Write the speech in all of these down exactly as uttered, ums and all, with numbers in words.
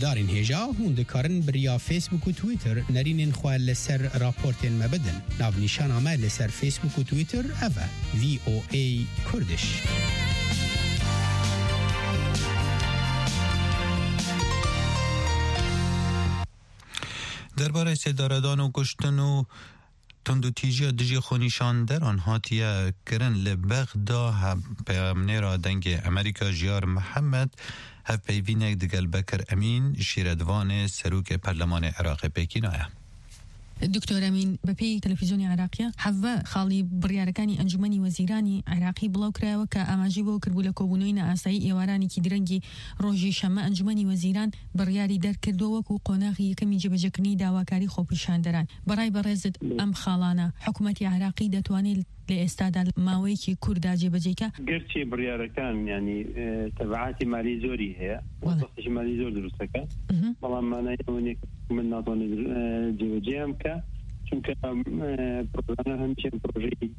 دارین هجا هون دکارن بریا فیسبوک و تویتر نرینین خواه لسر راپورتین مبدن ناو نیشان آمه لسر فیسبوک و تویتر اوه وی او ای کردش. درباره سداردان و کشتن و تندو تیجی دجی خونیشان در آن هاتیه کرن لبغدا پیامنه را دنگ امریکا جیار محمد هف پیوینک دگل بکر امین شیردوان سروک پرلمان عراق پکین آیا. دکتور امین بپی تلویزیونی عراقیه حوا خالی بریارکانی انجمنی وزیرانی عراقی بلاو کرا و که آماجی بو کربوله کوبونوین آسایی ایوارانی کی درنگی روزی شما انجمنی وزیران بریاری در کردو و کو قناغی کمی جبجکنی داواکاری خوبشان دران برای برزد ام خالانا حکومت عراقی دتوانی لاستاد ماويكي كوردا جبجيكا قرتي برياركان يعني تبعاتي مالي زوري هي وصفتش مالي زور دروسكا والله ما انا يونيك من ناطوني جبجيامكا چونك بروجانا همشي بروجي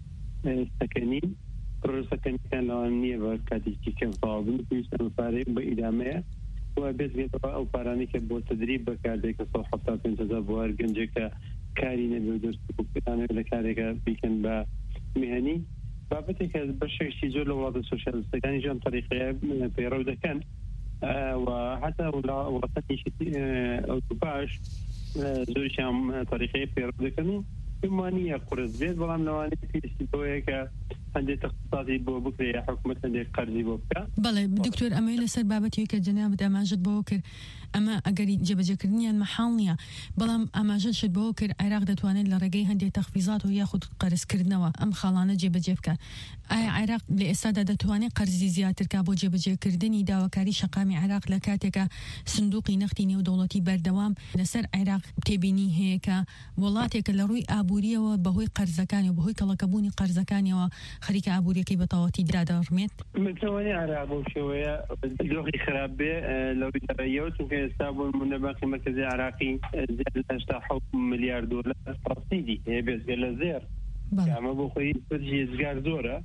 سكنين بروجي سكنين كان لو امنية بركاتي كيكم صعبين بيسان فارق بإدامية وبيت قلت او باراني كبو تدريب بكارديك صوح حتى تنتظر بوار قنجيكا كاري نبي درس بكتاني ولا كاريكا بيكن با مهني بابتك برشك شي زول وضع السوشيال كان يجي عن طريق بيرودة كان وحتى ولا وصلني شيء او باش زول شام طريقي بيرودة كانوا بمانية قرص بيت والله نواني في استويك عندي تخصصاتي بو بكري حكومة عندي قرضي بوكا بله دكتور أما إلى سر بابتي كجناب أماجد بوكر أما أجري جبجكرني المحلية بلام أماجد شد بوكر عراق دتوانين لرجي عندي تخفيضات وياخد قرض كردنوا أم خلانة جبجبكا أي عراق لإستادة دتوانين قرض زيادة كابو جبجكردني داوكاري شقامي عراق لكاتك صندوقي نقدي ودولتي بردوام لسر عراق تبيني هيك ولاتك لروي أبورية وبهوي قرضكاني وبهوي كلاكبوني قرضكاني و خريك أبوري كي بطاوتي درادة رميت متواني على أبو شوية لغي خراب به لو يتريوت وكان يستابوا المنباقي المركزي العراقي زيادة أشتاحوا مليار دولار تصديدي هي بس قال زير يعني أبو خوي فرجي زقار زورة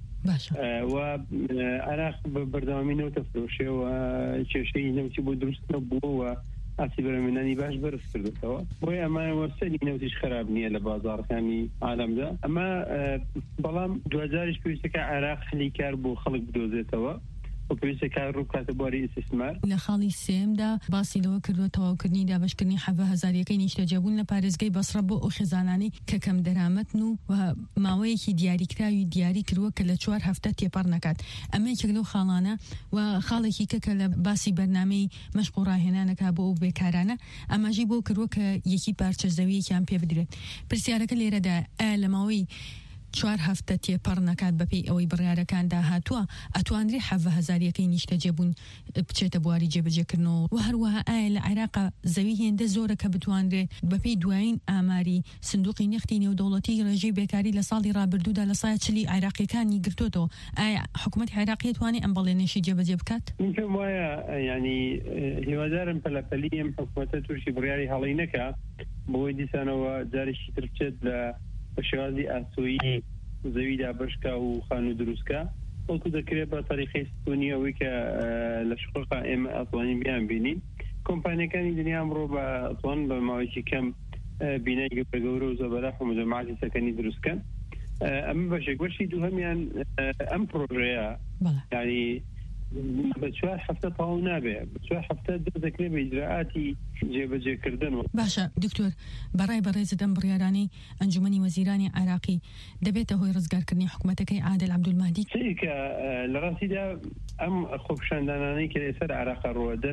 وعراق بردوامين وتفروشي وشيء نمشي بدرس نبوه أعتبر منني باش برس كردو سوا ويا ما وصلني نوتيش خرابني على بازار ثاني عالم ده أما بلام دوزارش بيسك عراق خلي كاربو خلق بدوزة توا وبيسك روكات باري استثمار لخالي سيم دا باسی لو کردو تو کردنی دا باش کردنی حوا هزاری که نیشته جبون لپارزگی بس ربو او خزانانی که کم درآمد نو و ماوی کی دیاری کراوی دیاری کرو کل چوار هفته تیپار نکات اما کلو خالانه و خالی کی که کل باسی برنامه مشغوله هنا نکابو بکارانه اما جیبو کرو که یکی پارچه زوی کم پی بدره پرسیاره کلی ردا ال ماوی چوار هفته تی پر نکات بپی اوی برای کان ده هاتوا اتوان ری حوا هزاری که نیشته جبون بچه بواری جب جکرنو و هر وها آل عراق زویه اند زوره که بتوان ری بپی دوائین آماری صندوقی نختینی و دولتی رجی بکاری لسالی را بردوده لسایت چلی عراقی کان یگرتو تو ای حکومت عراقی توانی امبالی نشی جب جب کات ممکن ویا یعنی هوادارم پلپلیم حکومت توشی بریاری حالینکا بودی سنوا دارشی ترچد ل بشوازی اسوی زوی دابشکا و خانو دروسکا وكو ذكر بطريقة ستونية ويكا لشقوقة ام اطواني بيان بينين كومباني كان يدني امرو باطوان بماويشي كم بيناي قبل قورو زبلاح ومجموعات سكني دروسكا اما باشك وشي دوهم يعني ام بروجيا يعني بتشوار حفتة طاونابه بتشوار حفتة ذكر بإجراءاتي جبجة كردن باشا دكتور براي براي زدن برياراني أنجمني وزيراني عراقي دبيته هو رزقار كرني حكومتك عادل عبد المهدي شيء لراسي ده أم خوبشان داناني كالإسر عراق الروادن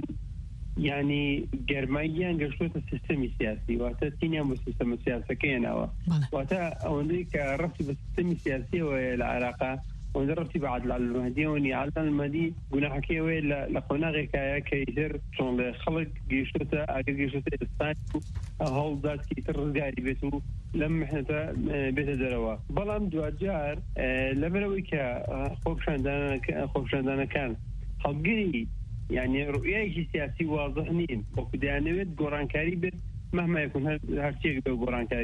يعني جرميان قشلوت السيستم السياسي واتاتيني أم السيستم السياسي كينا واتا أوليك رفتي بالسيستم السياسي والعراقة ونرتي بعد المهدي وني على المهدي قلنا حكي وين لقونا غير كيا كيسر شون الخلق جيشته أجل جيشته الثاني هول ذات كيسر جاري بيتو لما إحنا بيت دروا بلام دواجار لبروي كا خوفشان دانا خوفشان دانا كان حقيقي يعني رؤية سياسي واضحين وكده يعني قران كاري بيت مهما يكون هالشيء قران كارية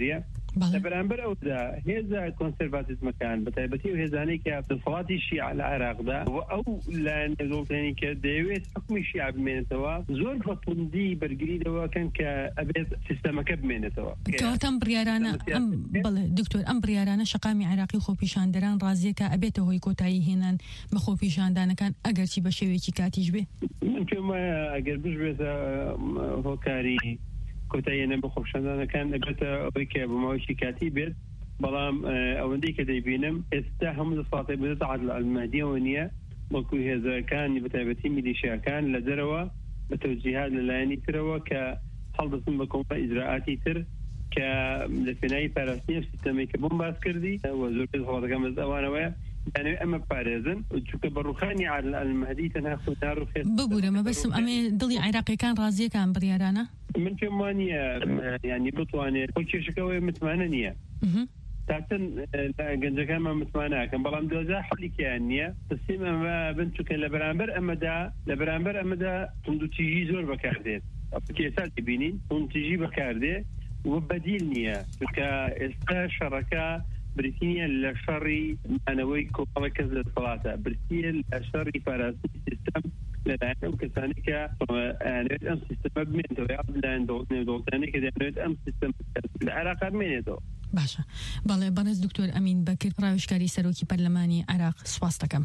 لەبەرامبەر ئەودا هێزە کۆنسەرواتیزمەکان بەتایبەتی و هێزانەی کە دەسەڵاتی شیعە لە عێراقدا و ئەو لایەن دەوڵەتانی کە دەیەوێت حکومی شیعە بمێنێتەوە زۆر بەتوندی بەرگری دەوەکەن کە ئەبێت سیستەمەکە بمێنێتەوە. کەواتە ئەم بڕیارانە بەڵێ دکتۆر ئەم بڕیارانە شەقامی عێراقی خۆپیشاندەران ڕازیەکە ئەبێتە هۆی کۆتایی هێنان بە خۆپیشاندانەکان ئەگەرچی بە شێوەیەکی کاتیش بێ. من پێم وایە ئەگەر بژبێتە هۆکاری کۆتاییێنە بە خۆپیشاندانەکان ئەبێتە ئەوەی کە بەماوەیەکی کاتی بێت، بەڵام ئەوەندەی کە دەیبینم ئێستا هەموو دەسەڵاتی بێتە عەدڵ المەهدیەوە نییە، وەکو هێزەکانی بەتایبەتی میلیشیاکان لە دەرەوە بە تەوجیهات لەلایەنی ترەوە کە هەڵدەچن بە کۆمپە ئیجراعاتی تر کە لە پێناوی پاراستنی سیستەمەی کە بۆم باس کردی و زۆر دەسەڵاتەکان بەس ئەوانەوەیە يعني أما بارزن وشوك بروخاني على المهدي تناخذ دارو خير بقول ما بس أمي ضلي عراقي كان رازية كان بريارانا من كمانية يعني بطواني كل شيء شكوى متمانية تعتن جنجا كان ما متمانا كان بلام دوزا حلي كأنية تسمى ما بنتو كان لبرامبر أما دا لبرامبر أما دا تندو تيجي زور بكاردين كيسات تبينين تندو تيجي بكاردين وبديل نية كإستا شركة بريتانيا لشري معنوي كومركز للصلاة بريتانيا لشري فرنسي سيستم لأنه كسانك يعني أم سيستم بمين تو يعد لأن دوتني دوتني كده يعني أم سيستم العراق بمين تو باشا بالله برز دكتور أمين بكر راوشكاري سروكي برلماني عراق سواستكم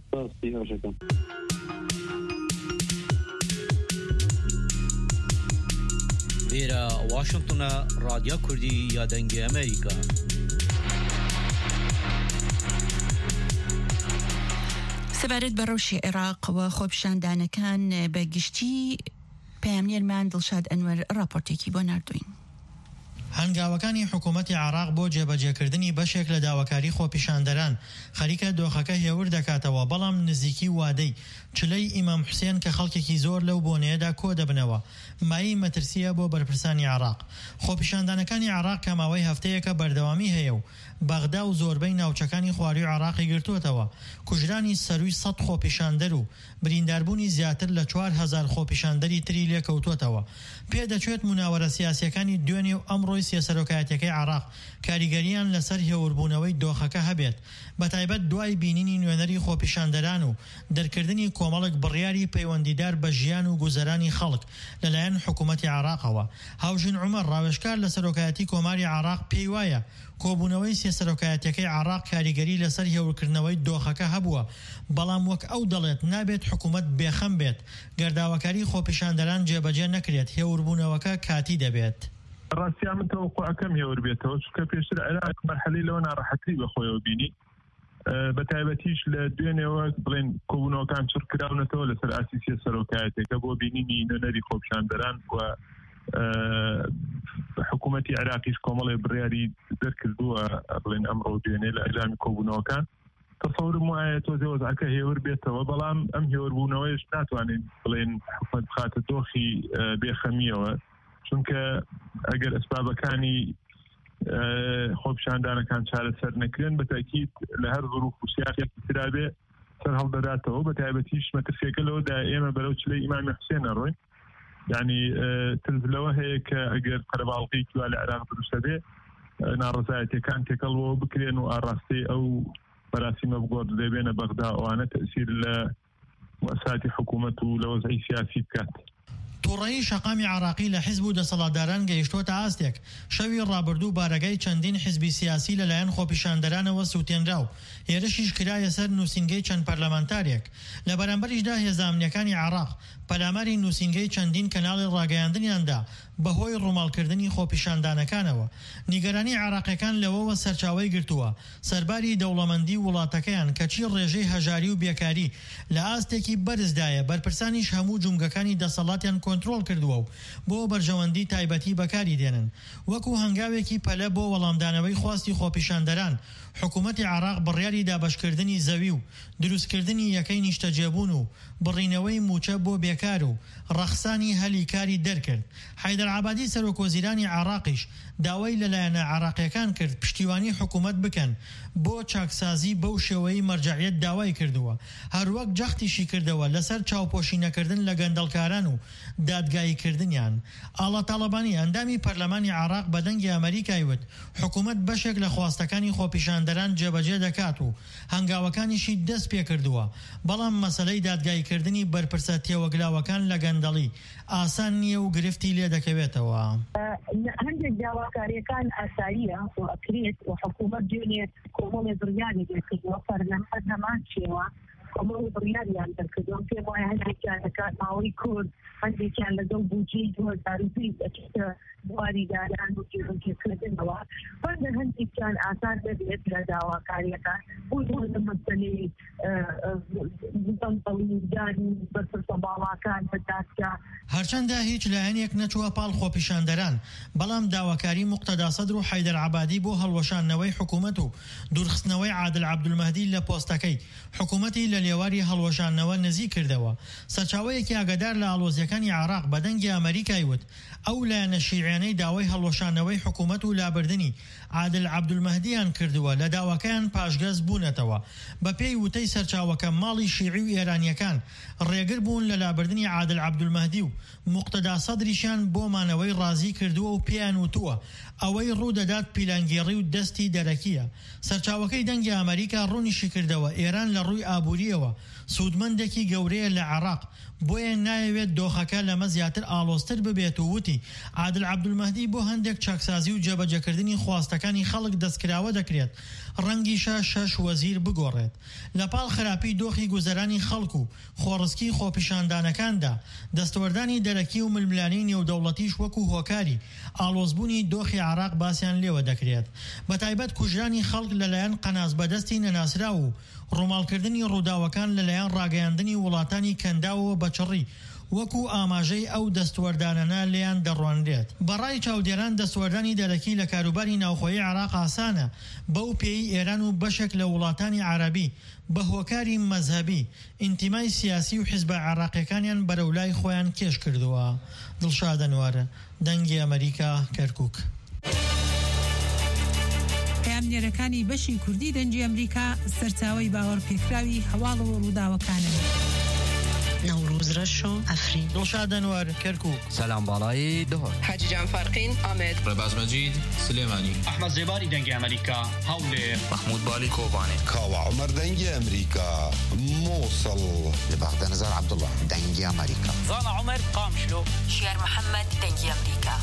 فيرا واشنطن راديو كردي يا دنجي أمريكا سەبارەت بە ڕەوشی عێراق و خۆپیشاندانەکان بە گشتی پەیامنێرمان دڵشاد ئەنوەر راپۆرتێکی بۆ ناردوین. هەنگاوەکانی حکوومەتی عێراق بۆ جێبەجێکردنی بەشێک لە داواکاری خۆپیشاندەران خەریکە دۆخەکە هێور دەکاتەوە، بەڵام نزیکی وادەی چلەی ئیمام حوسێن کە خەڵکێکی زۆر لەو بۆنەیەدا کۆ دەبنەوە مایی مەترسیە بۆ بەرپرسانی عێراق. خۆپیشاندانەکانی عێراق کە ماوەی هەفتەیەکە بەردەوامی هەیە و بەغدا و زۆربەی ناوچەکانی خواردی و عێراقی گرتووەتەوە، کوژرانی سەروی سەد خۆپیشاندەر و برینداربوونی زیاتر لە چوار هەزار خۆپیشاندەری تری لێکەوتووەتەوە. پێدەچێت موناوەرە سیاسیەکانی دوێنێ و ئەمڕۆی سێسەرۆکایەتەکەی عێراق کاریگەریان لەسەر هێوربوونەوەی دۆخەکە هەبێت، بەتایبەت دوای بینینی نوێنەری خۆپیشاندەران و دەرکردنی کۆمەڵک بڕیاری پەیوەندیدار بە ژیان و گوزەرانی خەڵک لەلایەن حکوومەتی عێراقەوە. هاوژین عومەر ڕاوێژکار لە سەرۆکایەتی کۆماری عێراق پێی وایە کۆبوونەوەی سێسەرۆکایەتەکەی عێراق کاریگەری لەسەر هێورکردنەوەی دۆخەکە هەبووە، بەڵام وەک ئەو دەڵێت نابێت حکوومەت بێخەم بێت گەرداوەکاری خۆپیشاندەران جێبەجێ نەکرێت، هێوربوونەوەکە کاتی دەبێت. ڕاستیا من تەوەقوعەکەم هێور بێتەوە، چونکە پێشتر عێراق مەرحەلەی لەوە ناڕەحەتی بەخۆیەوە بینی، بە تایبەتیش لە دوێنێەوە بڵێن کۆبوونەوەکان چڕ کراونەتەوە لەسەر ئاسی سێسەرۆکایەتێکە بۆ بینینی نوێنەری خۆپیشاندەران و حکوومەتی عێراقیش کۆمەڵێ بڕیاری دەرکردووە بڵێن ئەمڕۆ دوێنێ لە ئەجامی کۆبوونەوەکان. تەسەورم وایە تۆزێ وەزعەکە هێور بێتەوە، بەڵام ئەم هێوربوونەوەیش ناتوانین بڵێن حکوومەت بخاتە دۆخی بێخەمیەوە، چونکە ئەگەر ئەسبابەکانی خۆپیشاندانەکان چارەسەر نەکرێن بەتاکید لە هەر ظروف و سیاسێکی ترا بێ سەر هەڵدەداتەوە. بەتایبەتیش مەترسیەکە لەوەدا ئێمە بەرەو چلەی ئیمامی حوسێن ئەڕۆین، یعنی ترزلەوە هەیە کە ئەگەر قەرەباڵغی توا لە عێراق دروستە بێ ناڕەزایەتیەکان تێکەڵەوە بکرێن و ئاڕاستەی ئەو بەراسیمە بگۆڕ دەبێنە بەغدا ئەوانە تەئسیر لە مؤسساتی حکوومەت و لە وەزعی سیاسی بکات. تووڕەیی شەقامی عراقی لە حیزب و دەسەڵاتداران گەیشتۆتە ئاستێک. شەوی ڕابردوو بارەگای چەندین حیزبی سیاسی لەلایەن خۆپیشاندەرانەوە سووتێنرا و هێرشیش کرایە سەر نووسینگەی چەند پەرلەمانتارێک. لە بەرامبەریشدا هێزانامنیەکانی عێراق پەلاماری نووسینگەی چەندین کەناڵی ڕاگەیاندنیاندا بەهۆی ڕووماڵکردنی خۆپیشاندانەکانەوە. نیگەرانی عێراقیەکان لەوەوە سەرچاوەی گرتووە سەرباری دەوڵەمەندی وڵاتەکەیان کەچی ڕێژەی هەژاری و بێکاری لە ئاستێکی بەرزدایە، بەرپرسانیش هەموو جومگەکانی دەسەڵاتیان کۆنترۆل کردووە و بۆ بەرژەوەندی تایبەتی بەکاری دێنن. وەکو هەنگاوێکی پەلە بۆ وەڵامدانەوەی خواستی خۆپیشاندەران، حکوومەتی عێراق بڕیاری دابەشکردنی زەوی و دروستکردنی یەکەی نیشتەجێبوون و بڕینەوەی موچە بۆ بێکار و ڕەخسانی هەلی کاری دەرکرد. حەیدەر عەبادی سەرۆکوەزیرانی عێراقیش داوای لەلایەنە عراقیەکان کرد پشتیوانی حکوومەت بکەن بۆ چاکسازی بەو شێوەی مەرجعیەت داوای کردووە هەروەک جەختیشی کردەوە لەسەر چاوپۆشینەکردن لە گەندەڵکاران و دادگاییکردنیان. ئاڵا تاڵەبانی ئەندامی پەرلەمانی عراق بە دەنگی ئەمریکای وت حکوومەت بەشێک لە خواستەکانی خۆپیشاندەران جێبەجێ دەکات و هەنگاوەکانیشی دەست پێ کردووە، بەڵام مەسەلەی دادگاییکردنی بەرپرسە تێوەگلاوەکان لە گەندەڵی ئاسان نییە و گرفتی لێ دەکەوێتەوە. هەندێک داواکاریەکان ئاساییە و ئەکرێت و حکوومەت دوێنێت کۆمەڵی بڕیاری دەکردووە پەرلەمان هەمان چێوە کۆمەڵی بڕیاریان دەکردووە پێم وایە هەندێکیان دەکات ماوەی کورد هەندێکیان لەگەڵ بودجەی دوو هەزار و بیست دەچێتە بواری داران و جێبەجێکردنەوە بەڵام هەندێکیان ئاسان دەبێت لە داواکاریەکان بۆ لە مەسەلەی بەڵگدانی بەرپرسە باڵاکان بە دادگا هەرچەندە هیچ لایەنێک نەچووە پاڵ خۆپیشاندەران، بەڵام داواکاری موقتەدا سەدر و حەیدەر عەبادی بۆ هەڵوەشاندنەوەی حکوومەت و دوورخستنەوەی عادل عەبدولمەهدی لە پۆستەکەی حکوومەتی لە لێواری هەڵوەشاندنەوە نزیک کردەوە. سەرچاوەیەکی ئاگادار لە ئاڵۆزیەکانی عراق بە دەنگی ئەمریکای وت ئەو لایەنە شیعیانەی داوای هەڵوەشاندنەوەی حکوومەت و لابردنی عادل عەبدولمەهدییان کردووە لە داواکەیان پاشگەز بوونەتەوە. بە پێی وتەی سەرچاوەکە ماڵی شیعی و ئێرانیەکان ڕێگر بوون لە لابردنی عادل عەبدولمەهدی و موقتەدا سەدریشیان بۆ مانەوەی ڕازی کردووە و پێیان وتووە ئەوەی ڕوودەدات پیلانگێڕی و دەستی دەرەکیە. سەرچاوەکەی دەنگی ئەمریکا ڕوونیشی کردەوە ئێران لە ڕووی ئابووریەوە سوودمەندێکی گەورەیە لە عێراق، بۆیە نایەوێت دۆخەکە لەمە زیاتر ئاڵۆزتر ببێت و وتی عادل عەبدولمەهدی بۆ هەندێک چاکسازی و جێبەجێکردنی خواستەکانی خەڵک دەستکراوە دەکرێت ڕەنگیشە شەش وەزیر بگۆڕێت. لە پاڵ خراپی دۆخی گوزەرانی خەڵک و خۆڕسکی خۆپیشاندانەکاندا دەستوەردانی دەرەکی و ململانی نێودەوڵەتیش وەکو هۆکاری ئاڵۆزبوونی دۆخی عراق باسییان لێوە دەکرێت، بە تایبەت کوژرانی خەڵک لەلایەن قەناس بەدەستی نەناسرا و ڕووماڵکردنی ڕووداوەکان لەلایەن ڕاگەیاندنی وڵاتانی کەنداوەوە بەچڕی وەکو ئاماژەی ئەو دەستوەردانەنە لێیان دەڕوانرێت. بەڕای چاودێران دەستوەردانی دەرەکی لە کاروباری ناوخۆیی عراق ئاسانە، بەو پێی ئێران و بەشێک لە وڵاتانی عربی بە هۆکاری مەزهبی ئینتیمای سیاسی و حیزبە عراقیەکانیان بەرەولای خۆیان کێش کردووە. دڵشاد ئەنوارە، دەنگی ئەمریکا، کەرکووک. پەیامنێرەکانی بەشی کوردی دەنگی ئەمریکا سەرچاوەی باوەڕ پێکراوی هەواڵەوە ڕووداوەکانن. نوروز رشو افرین دڵشاد ئەنوار، کەرکووک. سلام باڵایی دهۆر حاجی جان فارقین ئامێد ڕێباز مەجید سلێمانی ئەحمەد زێباری دەنگی ئەمریکا هەولێر محمود بالی کۆبانێ کاوە عومەر دەنگی ئەمریکا مووسڵ لە بەغدە نەزار عەبدوڵڵا دەنگی ئەمریکا زانا عومەر قامشلۆ شێر محەممەد دەنگی ئەمریکا.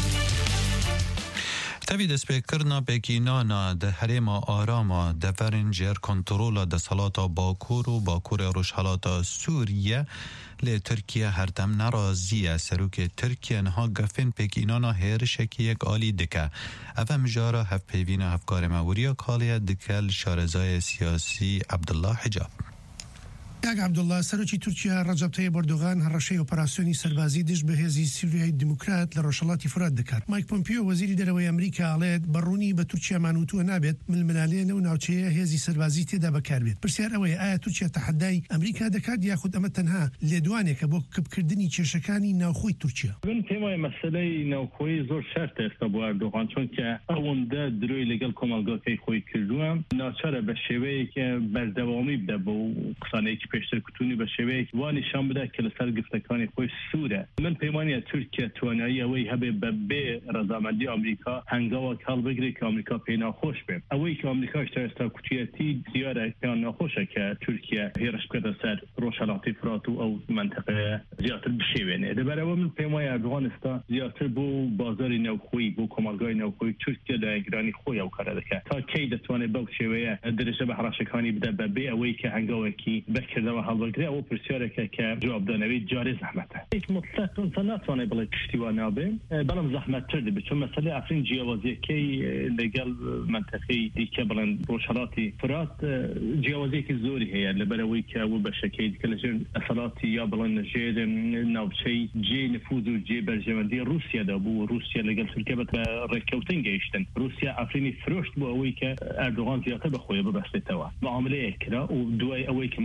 تەوی دەستپێکردنا پێکینانە دە هەرێما ئاراما دەڤەرن ژێر کۆنتڕۆڵە دەسەڵاتە باکوور و باکوورە ڕۆژهەڵاتە سووریە لێ تورکیا هەردەم نەڕازیە سەرۆکێ تورکیا نەها گەفێن پێکینانە هێرشێکی یەک ئالی دکە. ئەڤە مژارە هەفپێوینە هەفکارێمەوریە کاڵیە دکەل شارەزایە سیاسی عەبدوڵڵا حجاب. کاک عەبدوڵڵا، سەرۆکی تورکیا ڕەجەب تەیب ئەردۆغان هەڕەشەی ئۆپەراسیۆنی سەربازی دژ بە هێزی سووریای دیموکرات لە ڕۆژهەڵاتی فورات دەکات. مایک پۆمپیۆ وەزیری دەرەوەی ئەمریکا ئاڵێت بەڕوونی بە تورکیا مانوتووە نابێت ململالێ نەو ناوچەیە هێزی سەربازی تێدا بەکاربێت. پرسیار ئەوەیە ئایا تورکیا تەحەدای ئەمریکا دەکات یاخود ئەمە تەنها لێدوانێکە بۆ کەبکردنی کێشەکانی ناوخۆی تورکیا؟ من پێم وایە مەسەلەی ناوخۆیی زۆر شەرتە ئێستا بۆ ئەردۆغان، چونکە ئەوەندە درۆی لەگەڵ کۆمەڵگەکەی خۆی کردووە ناچارە بە شێوەیەکە بەردەوامی بدە بۆ قسانەیەکی پێشتر کوتونی بە شێوەیەک وانیشان بدە کە لەسەر گفتەکانی خۆی سوورە. من پێم وایە تورکیا توانایی ئەوەی هەبێ بە بێ ڕەزامەندی ئەمریکا هەنگاوە هەڵ بگرێت کە ئەمریکا پێی ناخۆش بێت. ئەوەی کە ئەمریکاش تا ئێستا کوتیەتی دیارە کە ناخۆشە کە تورکیا هێرش بکاتە سەر ڕۆژهەڵاتی فرات و ئەو منتەقەیە زیاتر بشێوێنێ. لەبەرەوە من پێم وایە ئەردۆغان ئێستا زیاتر بۆ بازاری ناوخۆیی بۆ کۆمەڵگای ناوخۆیی تورکیا داگرانی خۆی ئەو کارە دەکات تا کەی دەتوانێت بەو شێوەیە دەرەجە بە هەڕاشەکانی بدە بە بێ ئەوەی کە هەنگاوێکی بەکردەوە هەڵبگرێ ئەو پرسیارێکە کە جوابدانەوەی جارێ زەحمەتە. هیچ مطلق ئینسان ناتوانێت بڵێ پشتیوان نابێ، بەڵام زەحمەتتر دەبێت چون مەسەلەی ئەفرین جیاوازیەکەی لەگەڵ منتەقەی دیکە بڵێن ڕۆژهەڵاتی فرات جیاوازیەکی زۆری هەیە لەبەرەوەی کە ئەو بەشەکەی دیکە لەژێر دەسەڵاتی یا بڵێن لەژێر ناوچەی جێ نفوذ و جێ بەرژەوەندی رووسیادا بوو. رووسیا لەگەڵ تورکیا بە ڕێککەوتن گەیشتن. رووسیا ئەفرینی فرۆشت بۆ ئەوەی کە ئەردۆغان زیاتر بەخۆی ببەستێتەوە. معاملەیەک کرا و دوای ئەوەی کە معاملەکەی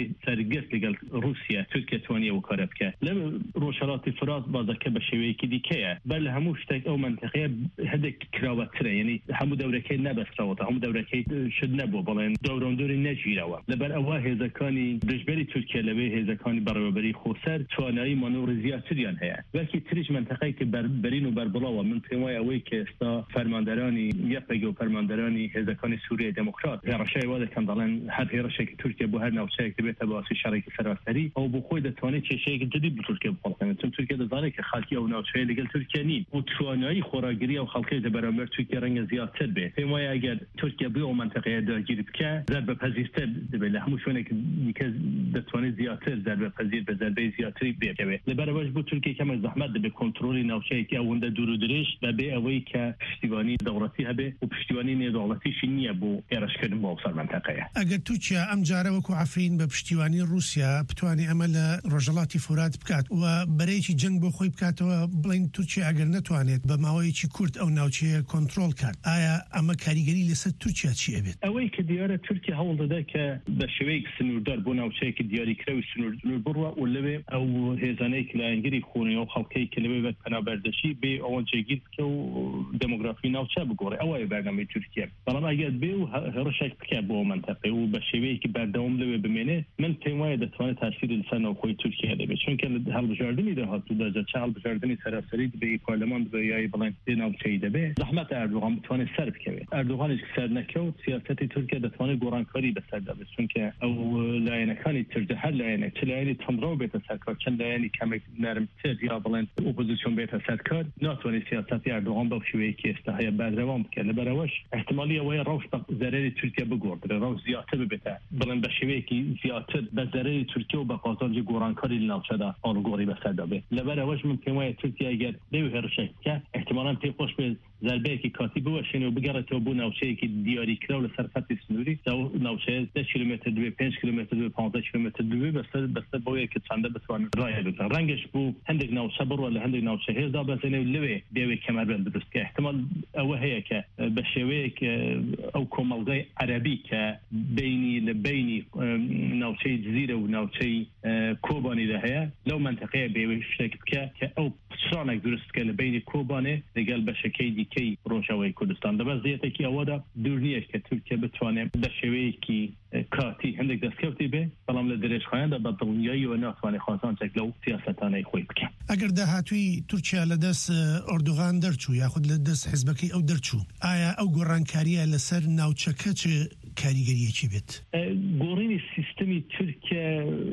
سرگرت لەگەڵ رووسیا تورکیا توانیە وەکارە بکە لەم ڕۆژهەڵاتی فرات بازەکە بە شێوەیەکی دیکەیە بەر لە هەموو شتێک ئەو منتەقەیە هەندێک کراوەترە یعنی هەموو دەورەکەی نەبەستراوەتە هەموو دەورەکەی شت نەبوو بەڵێن دەورۆندۆری نەگیرەوە لەبەر ئەوە هێزەکانی دژبەری تورکیا لەوێ هێزەکانی بەڕێوەبەری خۆسەر توانایی مانۆڕی زیاتریان هەیە وەکی تریش منتەقەی کە بەرین و بەربڵاوە من پێم وایە ئەوەی کە ئێستا فەرماندەرانی یەپێگە و فەرماندەرانی هێزەکانی سووریای دموکرات هێڕەشای وا دەکەن دەڵێن هەر هێرشێکی تورکیا بۆ هەر ناوچەیەک دەبێتە باسی شەڕێکی سەراسەری ئەو بۆ خۆی دەتوانێت کێشەیەکی جدی بۆ تورکیا بخەڵقێنێت چون تورکیا دەزانێت کە خەڵکی ئەو ناوچەیە لەگەڵ تورکیا نین و توانایی خۆراگیری ئەو خەڵکەی لە بەرامبەر تورکیا ڕەنگە زیاتر بێت پێم وایە ئەگەر تورکیا بێ ئەو منتەقەیە داگیر بکە زەربەپەزیرتر دەبێت لە هەموو شوێنێک دیکە دەتوانێت زیاتر زەربەپەزیر بە زەربەی زیاتری بێتەوێت لەبەرەوەش بۆ تورکیا کەمە زەحمەت دەبێت کۆنتڕۆلی ناوچەیەکی ئەوەندە دوور و درێژ بەبێ ئەوەی کە پشتیوانی دەوڵەتی هەبێ و پشتیوانی نێودەوڵەتیشی نییە بۆ هێرشکردن بۆ ئەو سەرمەنتەقەیە ئەگەر تورکیا ئەم جارە وەکو عەفرین بە پشتیوانی رووسیا بتوانێت ئەمە لە ڕۆژهەڵاتی فورات بکات و بەرەیەکی جەنگ بۆ خۆی بکاتەوە بڵین تورکیا ئەگەر نەتوانێت بە ماوەیەکی کورت ئەو ناوچەیە کۆنتڕۆل کات ئایا ئەمە کاریگەری لەسەر تورکیا چی ئەبێت ئەوەی کە دیارە تورکیا هەوڵ دەدا کە بە شێوەیەک سنووردار بۆ ناوچەیەکی دیاریکراوی سنوور بڕوە و لەوێ ئەو هێزانەیەک لە ئەنگری خۆنی و خەڵکەی کە لەوێ بێت پەنابەردەشی بێ ئەوە جێگیر بکە و دموگرافی ناوچە بگۆڕێ ئەوەیە بەرنامەی تورکیا بەڵام ئەگەر بێ و هەڕەشێک بکە بۆ منتەقەی و بە شێوەیەکی بەردەوام لەوێ بمێنێ من پێم وایە دەتوانێت تاسیری لەسەر ناوخۆی تورکیا دەبێت چونکە لە هەڵبژاردننی داهاتوو دەجە چ هەڵبژاردننی سەراسەری دەبێ پارلەمان دەبێ یای بڵێن دێ ناوچەی دەبێت زەحمەت ئەردوغان بتوانێت سەر بکەوێت ئەردوغانیش سەر نەکەوت سیاسەتی تورکیا دەتوانێت گۆڕانکاری بەسەر دەبێت چونکە ئەو لایەنەکانی ترجە هەر لایەنێک چ لایەنی تەمڕەو بێتە سەرکار چەند لایەنی کەمێک نەرمتر یا بڵێن ئۆپۆزیسیۆن بێتە سەرکار ناتوانێت سیاسەتی ئەردوغان بەو شێوەیەکی ئێستا هەیە بەردەوام بکات لەبەرەوەش احتمالی ئەوەیە ڕەوش بە زەرەری تورکیا بگۆڕدرێت ڕەوش زیاتر ببێتە بڵێن بە شێوەیەکی زیاتر بە زەرەری تورکیا و بە قازانجی گۆڕانکاری لە ناوچەدا ئاڵوگۆڕی بەسەر دەبێت لەبەرەوەش من پێم وایە تورکیا ئەگەر لەوێ هێرشێک بکات احتمالاً پێخۆش بێت زەربەیەکی کاتی بوەشێنێ و بگەڕێتەوە بۆ ناوچەیەکی دیاریکراو لەسەر خەتی سنووری ناوچەیە دە کیلومتر دوێ پێنج کیلومتر دوێ پانزە کیلومتر دوێ بەسەر بەسەر بۆیە کە چەندە بتوانێت ڕایە بکەن ڕەنگەش بوو هەندێک ناوچە بڕوە لە هەندێک ناوچە هێزدا بەزێنێ و لەوێ دێوێ کەمەربەند بدرستکە احتمال ئەوە هەیە کە بە شێوەیەک ئەو کۆمەڵگەی عەرەبی کە بینی لە بینی ناوچەی جزیرە و ناوچەی کۆبانیدا هەیە لەو منتەقەیە بێوەی شتێک بکە کە ئەو پشانێک دروستکە لە بینی کۆبانێ لەگەڵ بەشەکەی دیکەی ڕۆژەوەی کوردستان دەبەر زیاتێکی ئەوەدا دوور نییە کە تورکیا بتوانێت بە شێوەیەکی کاتی هەندێک دەستکەوتی بێ بەڵام لە درێژخایەندا بە دڵنیاییەوە ناتوانێت خۆزانچێک لەو سیاسەتانەی خۆی بکە ئەگەر داهاتووی تورکیا لە دەست ئۆردوغان دەرچوو یاخود لە دەست حیزبەکەی ئەو دەرچوو ئایا ئەو گۆڕانکاریە لەسەر ناوچەکە چ کاریگەریەکی بێت گۆڕینی سیستەمی تورکیا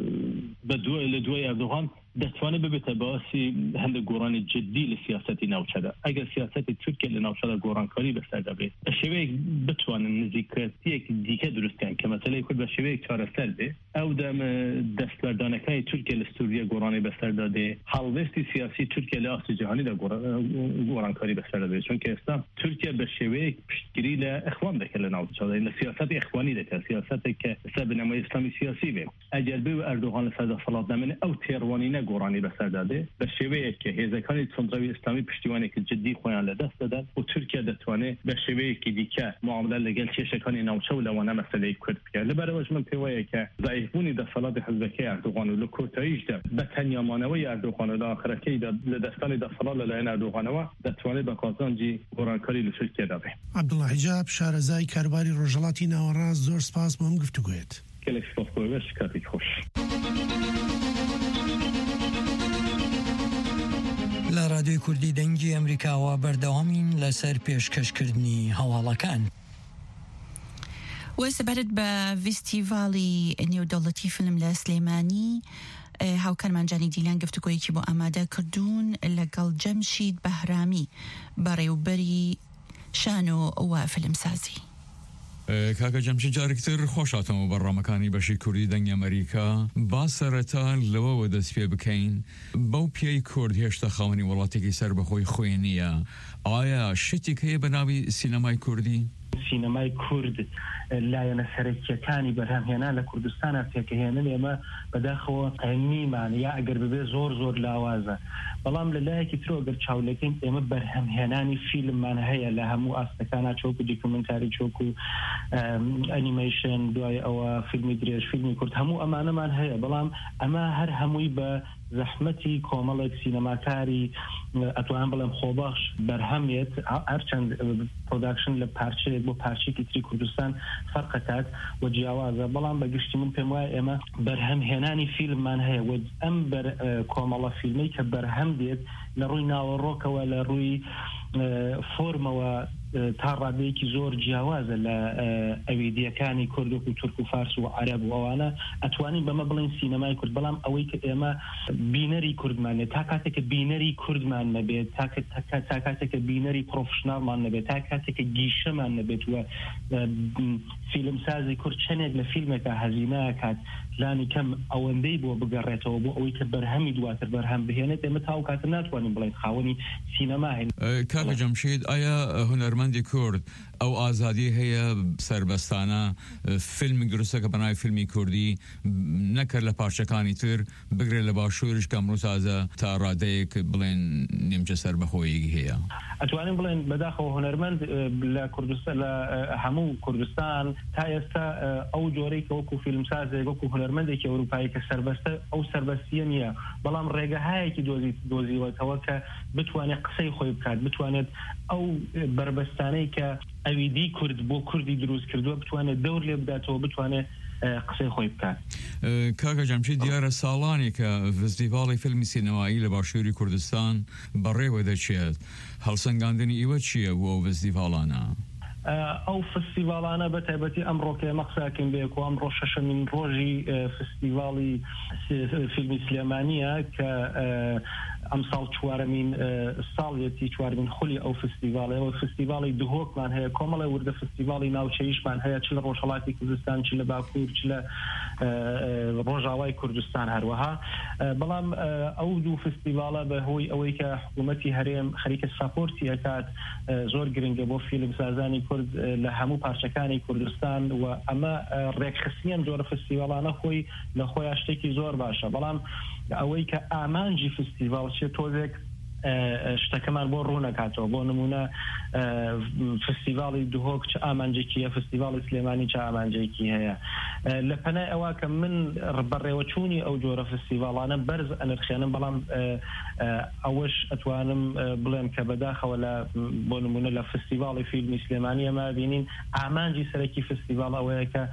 بە دوای لە دوای ئەردوغان دەتوانێت ببێتە باسی هەندێک گۆڕانی جدی لە سیاسەتی ناوچەدا ئەگەر سیاسەتی تورکیا لە ناوچەدا گۆڕانکاری بەسەر دەبێت بە شێوەیەک بتوانن نزیکەتیەک دیکە دروستکەن کە مەسەلەی کورد بە شێوەیەک چارەسەر بێ ئەو دەم دەستبەردانەکانی تورکیا لە سووریا گۆڕانی بەسەر دادێ هەڵوێستی سیاسی تورکیا لە ئاستی جیهانیدا گۆڕانکاری بەسەر دەبێت چونکە ئێستا تورکیا بە شێوەیەک پشتگیری لە ئەخوان دەکات لە ناوچەدا لە سیاسەتی ئەخوانی دەکات سیاسەتێک کە ئێستا بنەمای ئیسلامی سیاسی بێت ئەگەر بێ ئەردوغان لە سەردە سەڵات دامێنێ ئەو تێڕوانی گۆڕانی بەسەر دادێ بە شێوەیەک کە هێزەکانی چەندڕەوی ئیسلامی پشتیوانێکی جدی خۆیان لە دەست دەدات و تورکیا دەتوانێت بە شێوەیەکی دیکە معاملە لەگەڵ کێشەکانی ناوچە و لەوانە مەسەلەی کورد بکات لەبەرەوەش من پێم وایە کە ضعیفبوونی دەسەڵاتی حیزبەکەی ئەردوغان و لە کۆتاییشدا بە تەنیامانەوەی ئەردوغان و لە ئاخرەکەیدا لە دەستانی دەسەڵات لەلایەن ئەردوغانەوە دەتوانێت بە قازانجی گۆڕانکاری لە تورکیادا بێت عەبدوڵڵا حیجاب شارەزای کاروباری ڕۆژهەڵاتی ناوەڕاست زۆر سپاس بۆ ئەم گفتوگوێت کەلێک سپاس بۆ ئێوە کاتێک خۆش لە رادیۆی کوردی دەنگی ئەمریکاوە بەردەوامین لەسەر پێشکەشکردنی هەواڵەکان. و سەبارەت بە فیستیڤاڵی نێودەوڵەتی فیلم لە سلێمانی هاوکارمانجانی دیلان گفتوگۆیەکی بۆ ئامادە کردوون لەگەڵ جەمشید بەهرامی بەڕێوبەری شانۆ و فیلمسازی. کاکە جەمشید جارێکتر خۆشاتەوە بەڕامەکانی بەشی کوردی دەنگی ئەمریکا با سەرەتا لەوەوە دەست پێ بکەین بەو پیای کورد هێشتا خاوەنی وڵاتێکی سەر بەخۆی خۆی نییە ئایا شتێک هەیە بە ناوی سینەمای کوردی؟ سینەمای کورد لایەنە سەرەکیەکانی بەرهەمهێنا لە کوردستانە پێکەهێنن ئێمە بەداخەوە نیمان یا ئەگەر ببێ زۆر زۆر لاوازە بەڵام لە لایەکی ترۆ گەر چاولەکەین ئێمە بەرهەمهێنانی فیلممان هەیە لە هەموو ئاستەکانە چۆکو دیکومنتاری چۆکو ئەنیمیشن دوای ئەوە فیلمی درێژ فیلمی کورد هەموو ئەمانەمان هەیە بەڵام ئەمە هەر هەمووی بە زەحمەتی کۆمەڵێک سینەماکاری ئەتوان بڵێم خۆبەخش بەرهەمێت هەرچەند پرۆداکشن لە پارچەیەک بۆ پارچێکی تری کوردستان فەرقەتات و جیاوازە بەڵام بەگشتی من پێم وایە ئێمە بەرهەمهێنانی فیلممان هەیە و ئەم کۆمەڵە فیلمەی کە بەرهەم دێت لە ڕووی ناوەڕۆکەوە لە ڕووی فۆرمەوە تا ڕادەیەکی زۆر جیاوازە لە ئەویدیەکانی کورد و تورک و فارس و عەرەب و ئەوانە ئەتوانین بەمە بڵین سینەمای کورد بەڵام ئەوەی کە ئێمە بینەری کوردمانێت تا کاتێککە بینەری کوردمان نەبێت تا کاتێککە بینەری پرۆفشناڵمان نەبێت تا کاتێککە گیشەمان نەبێت وە فیلمسازی کورد چەندێک لە فیلمێکە هەزینە کات لانی کەم ئەوەندەی بۆ بگەڕێتەوە بۆ ئەوەی کە بەرهەمی دواتر بەرهەم بهێنێت ئێمە تاو کاتە ناتوانین بڵێن خاوەنی سینەما هەین. کاکە جەمشید ئایا هونەرمەندی کورد ئەو ئازادی هەیە سربەستانە فیلمی دروستەکە بەناوی فیلمی کوردی نەکرد لە پارچەکانی تر بگرێت لە باشوورش کە ئەمڕۆ تازە تا ڕادەیەک بڵێن نیمچە سەربەخۆیی هەیە ئەتوانین بڵێن بەداخەوە هونەرمەند لە کوردستان لە هەموو کوردستان تا ئێستا ئەو جۆرەی کە وەکو فیلمسازێک وەکو هونەرمەندێکی ئەوروپایی کە سربەستە ئەو سربەستیە نییە بەڵام ڕێگەهایەکی دۆزیوەتەوە کە بتوانێت قسەی خۆی بکات بتوانێت ئەو بربەستانەی کە ئەویدی کورد بۆ کوردی دروست کردووە بتوانێت دەور لێ بداتەوە بتوانێت قسەی خۆی بکات. کاکە جەمشید دیارە ساڵانی کە فستیڤاڵی فیلمی سینەمایی لە باشووری کوردستان بەڕێوە دەچێت هەڵسەنگاندنی ئیوە چییە بۆ ئەو فستیڤاڵانە؟ ئەو فستیڤاڵانە بە تایبەتی ئەمڕۆ کە ئێمە قساکەین بێک و ئەمڕۆ شەشەمین ڕۆژی فستیڤاڵی فیلمی سلێمانیە کە ئەم ساڵ چوارەمین ساڵیەتی چوارمین خولی ئەو فستیڤاڵە ئەوە فستیڤاڵی دهۆکمان هەیە کۆمەڵی وردە فستیڤاڵی ناوچەیشمان هەیە چ لە ڕۆژهەڵاتی کوردستان چ لە باکوور چ لە ڕۆژاوای کوردستان هەروەها بەڵام ئەو دوو فستیڤاڵە بەهۆی ئەوەی کە حکوومەتی هەرێم خەریکە ساپۆرتی ئەکات زۆر گرنگە بۆ فیلمسازانی کورد لە هەموو پارچەکانی کوردستان و ئەمە ڕێکخستنیان جۆرە فستیڤاڵانە خۆی لە خۆیان شتێکی زۆر باشە بەڵام ئەوەی کە ئامانجی فستیڤاڵ چێ تۆزێک شتەکەمان بۆ ڕوونەکاتەوە بۆ نمونە فستیڤاڵی دهۆک چه ئامانجێکیە فستیڤاڵی سلێمانی چه ئامانجێکی هەیە لە پەنای ئەوە کە من بەڕێوەچوونی ئەو جۆرە فستیڤاڵانە بەرز ئەنرخێنم بەڵام ئەوەش ئەتوانم بڵێم کە بەداخەوە لە بۆ نمونە لە فستیڤاڵی فیلمی سلێمانی ئەمە بینین ئامانجی سەرەکی فستیڤاڵ ئەوەیە کە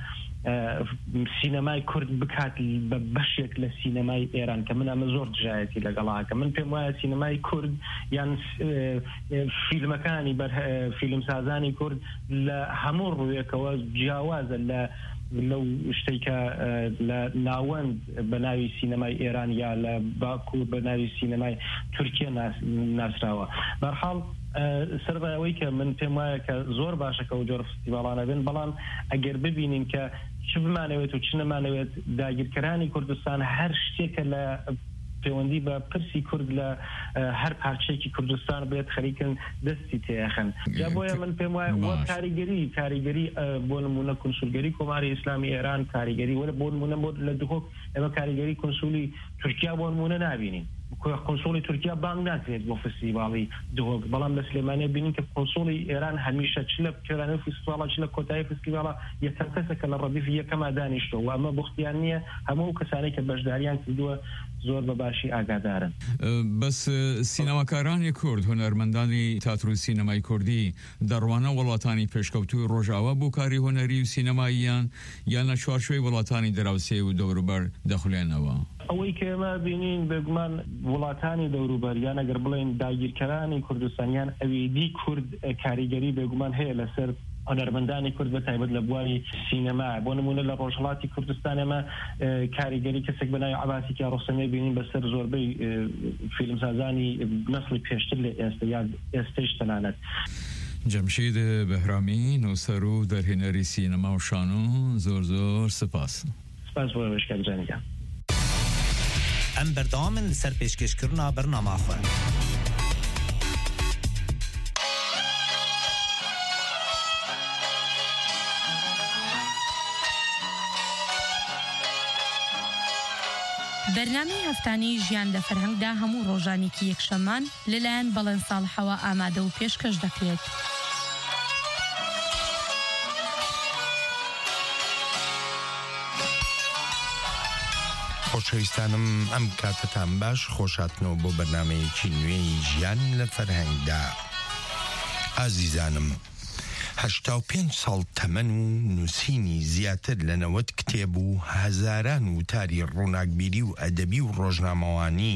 سینەمای کورد بکات بە بەشێک لە سینەمای ئێران کە من ئەمە زۆر دژایەتی لەگەڵاکە من پێم وایە سینەمای کورد یان فیلمەکانی فیلمسازانی کورد لە هەموو ڕوویەکەوە جیاوازە لە لەو شتێکە لە ناوەند بە ناوی سینەمای ئێران یا لە باکوور بە ناوی سینەمای تورکیا ناسراوە بەرحاڵ سەربایەوەی کە من پێم وایە کە زۆر باشە کە ئەو جۆرە فستیڤاڵانە بن بەڵام ئەگەر ببینین کە چ بمانەوێت و چ نەمانەوێت داگیرکەرانی کوردستان هەر شتێکە لە پەیوەندی بە پرسی کورد لە هەر پارچەیەکی کوردستان بێت خەریکن دەستی تێخن جا بۆیە من پێم وایە وە کاریگەری کاریگەری بۆ نمونە کنسولگەری کۆماری ئیسلامی ئێران کاریگەری وەرە بۆ نمونە لە دهۆک ئێمە کاریگەری کنسولی تورکیا بۆ نمونە نابینین کنسولی تورکیا بانگ ناکرێت بۆ فستیڤاڵی دهۆک بەڵام لە سلێمانیە بینین کە کنسولی ئێران هەمیشە چ لە پێرانەی فستیڤاڵە چ لە کۆتایی فستیڤاڵە یەکەم کەسێکە لە ڕەدیفی یەکەما دانیشتووە و ئەمە بوختیان نییە هەموو کەسانێک کە بەشداریان کردووە زۆر بەباشی ئاگادارن. بەس سینەماکارانی کورد هونەرمەندانی تیاتر و سینەمای کوردی دەڕوانە وڵاتانی پێشکەوتوی ڕۆژاوا بۆ کاری هونەری و سینەماییان یان لە چوارچوەی وڵاتانی دراوسێ و دەوروبەر دەخولێنەوە. ئەوەی کە ئێمە بینین بێگومان وڵاتانی دەوروبەریان ئەگەر بڵێن داگیرکەرانی کوردستانیان ئەویدی کورد کاریگەری بێگومان هەیە لەسەر هونەرمەندانی کورد بە تایبەت لە بواری سینەما بۆ نمونە لە ڕۆژهەڵاتی کوردستان ئێمە کاریگەری کەسێک بەناوی عەباسی کیارۆستەمی بینین بەسەر زۆربەی فیلمسازانی نەسڵی پێشتر لە ئێستا یا ئێستەش تەنانەت. جەمشید بەهرامی نووسەر و دەرهێنەری سینەما و شانۆ زۆر زۆر سپاس. سپاس بۆ ئێوەش کاک. ئەم بەردەوامن لەسەر پێشکەشکردنا بەرنامەخۆ. بەرنامەی هەفتانەی ژیان لە فەرهەنگدا هەموو ڕۆژانێکی یەکشەممان لەلایەن بەڵێن ساڵحەوە ئامادە و پێشکەش دەکرێت. خۆشەویستانم ئەم کاتتان باش خۆشاتنەوە بۆ بەرنامەیەکی نوێی ژیان لە فەرهەنگدا. ئازیزانم، هەشتا و پێنج ساڵ تەمەن و نووسینی زیاتر لە نەوەت کتێب و هەزاران وتاری ڕووناکبیری و ئەدەبی و ڕۆژنامەوانی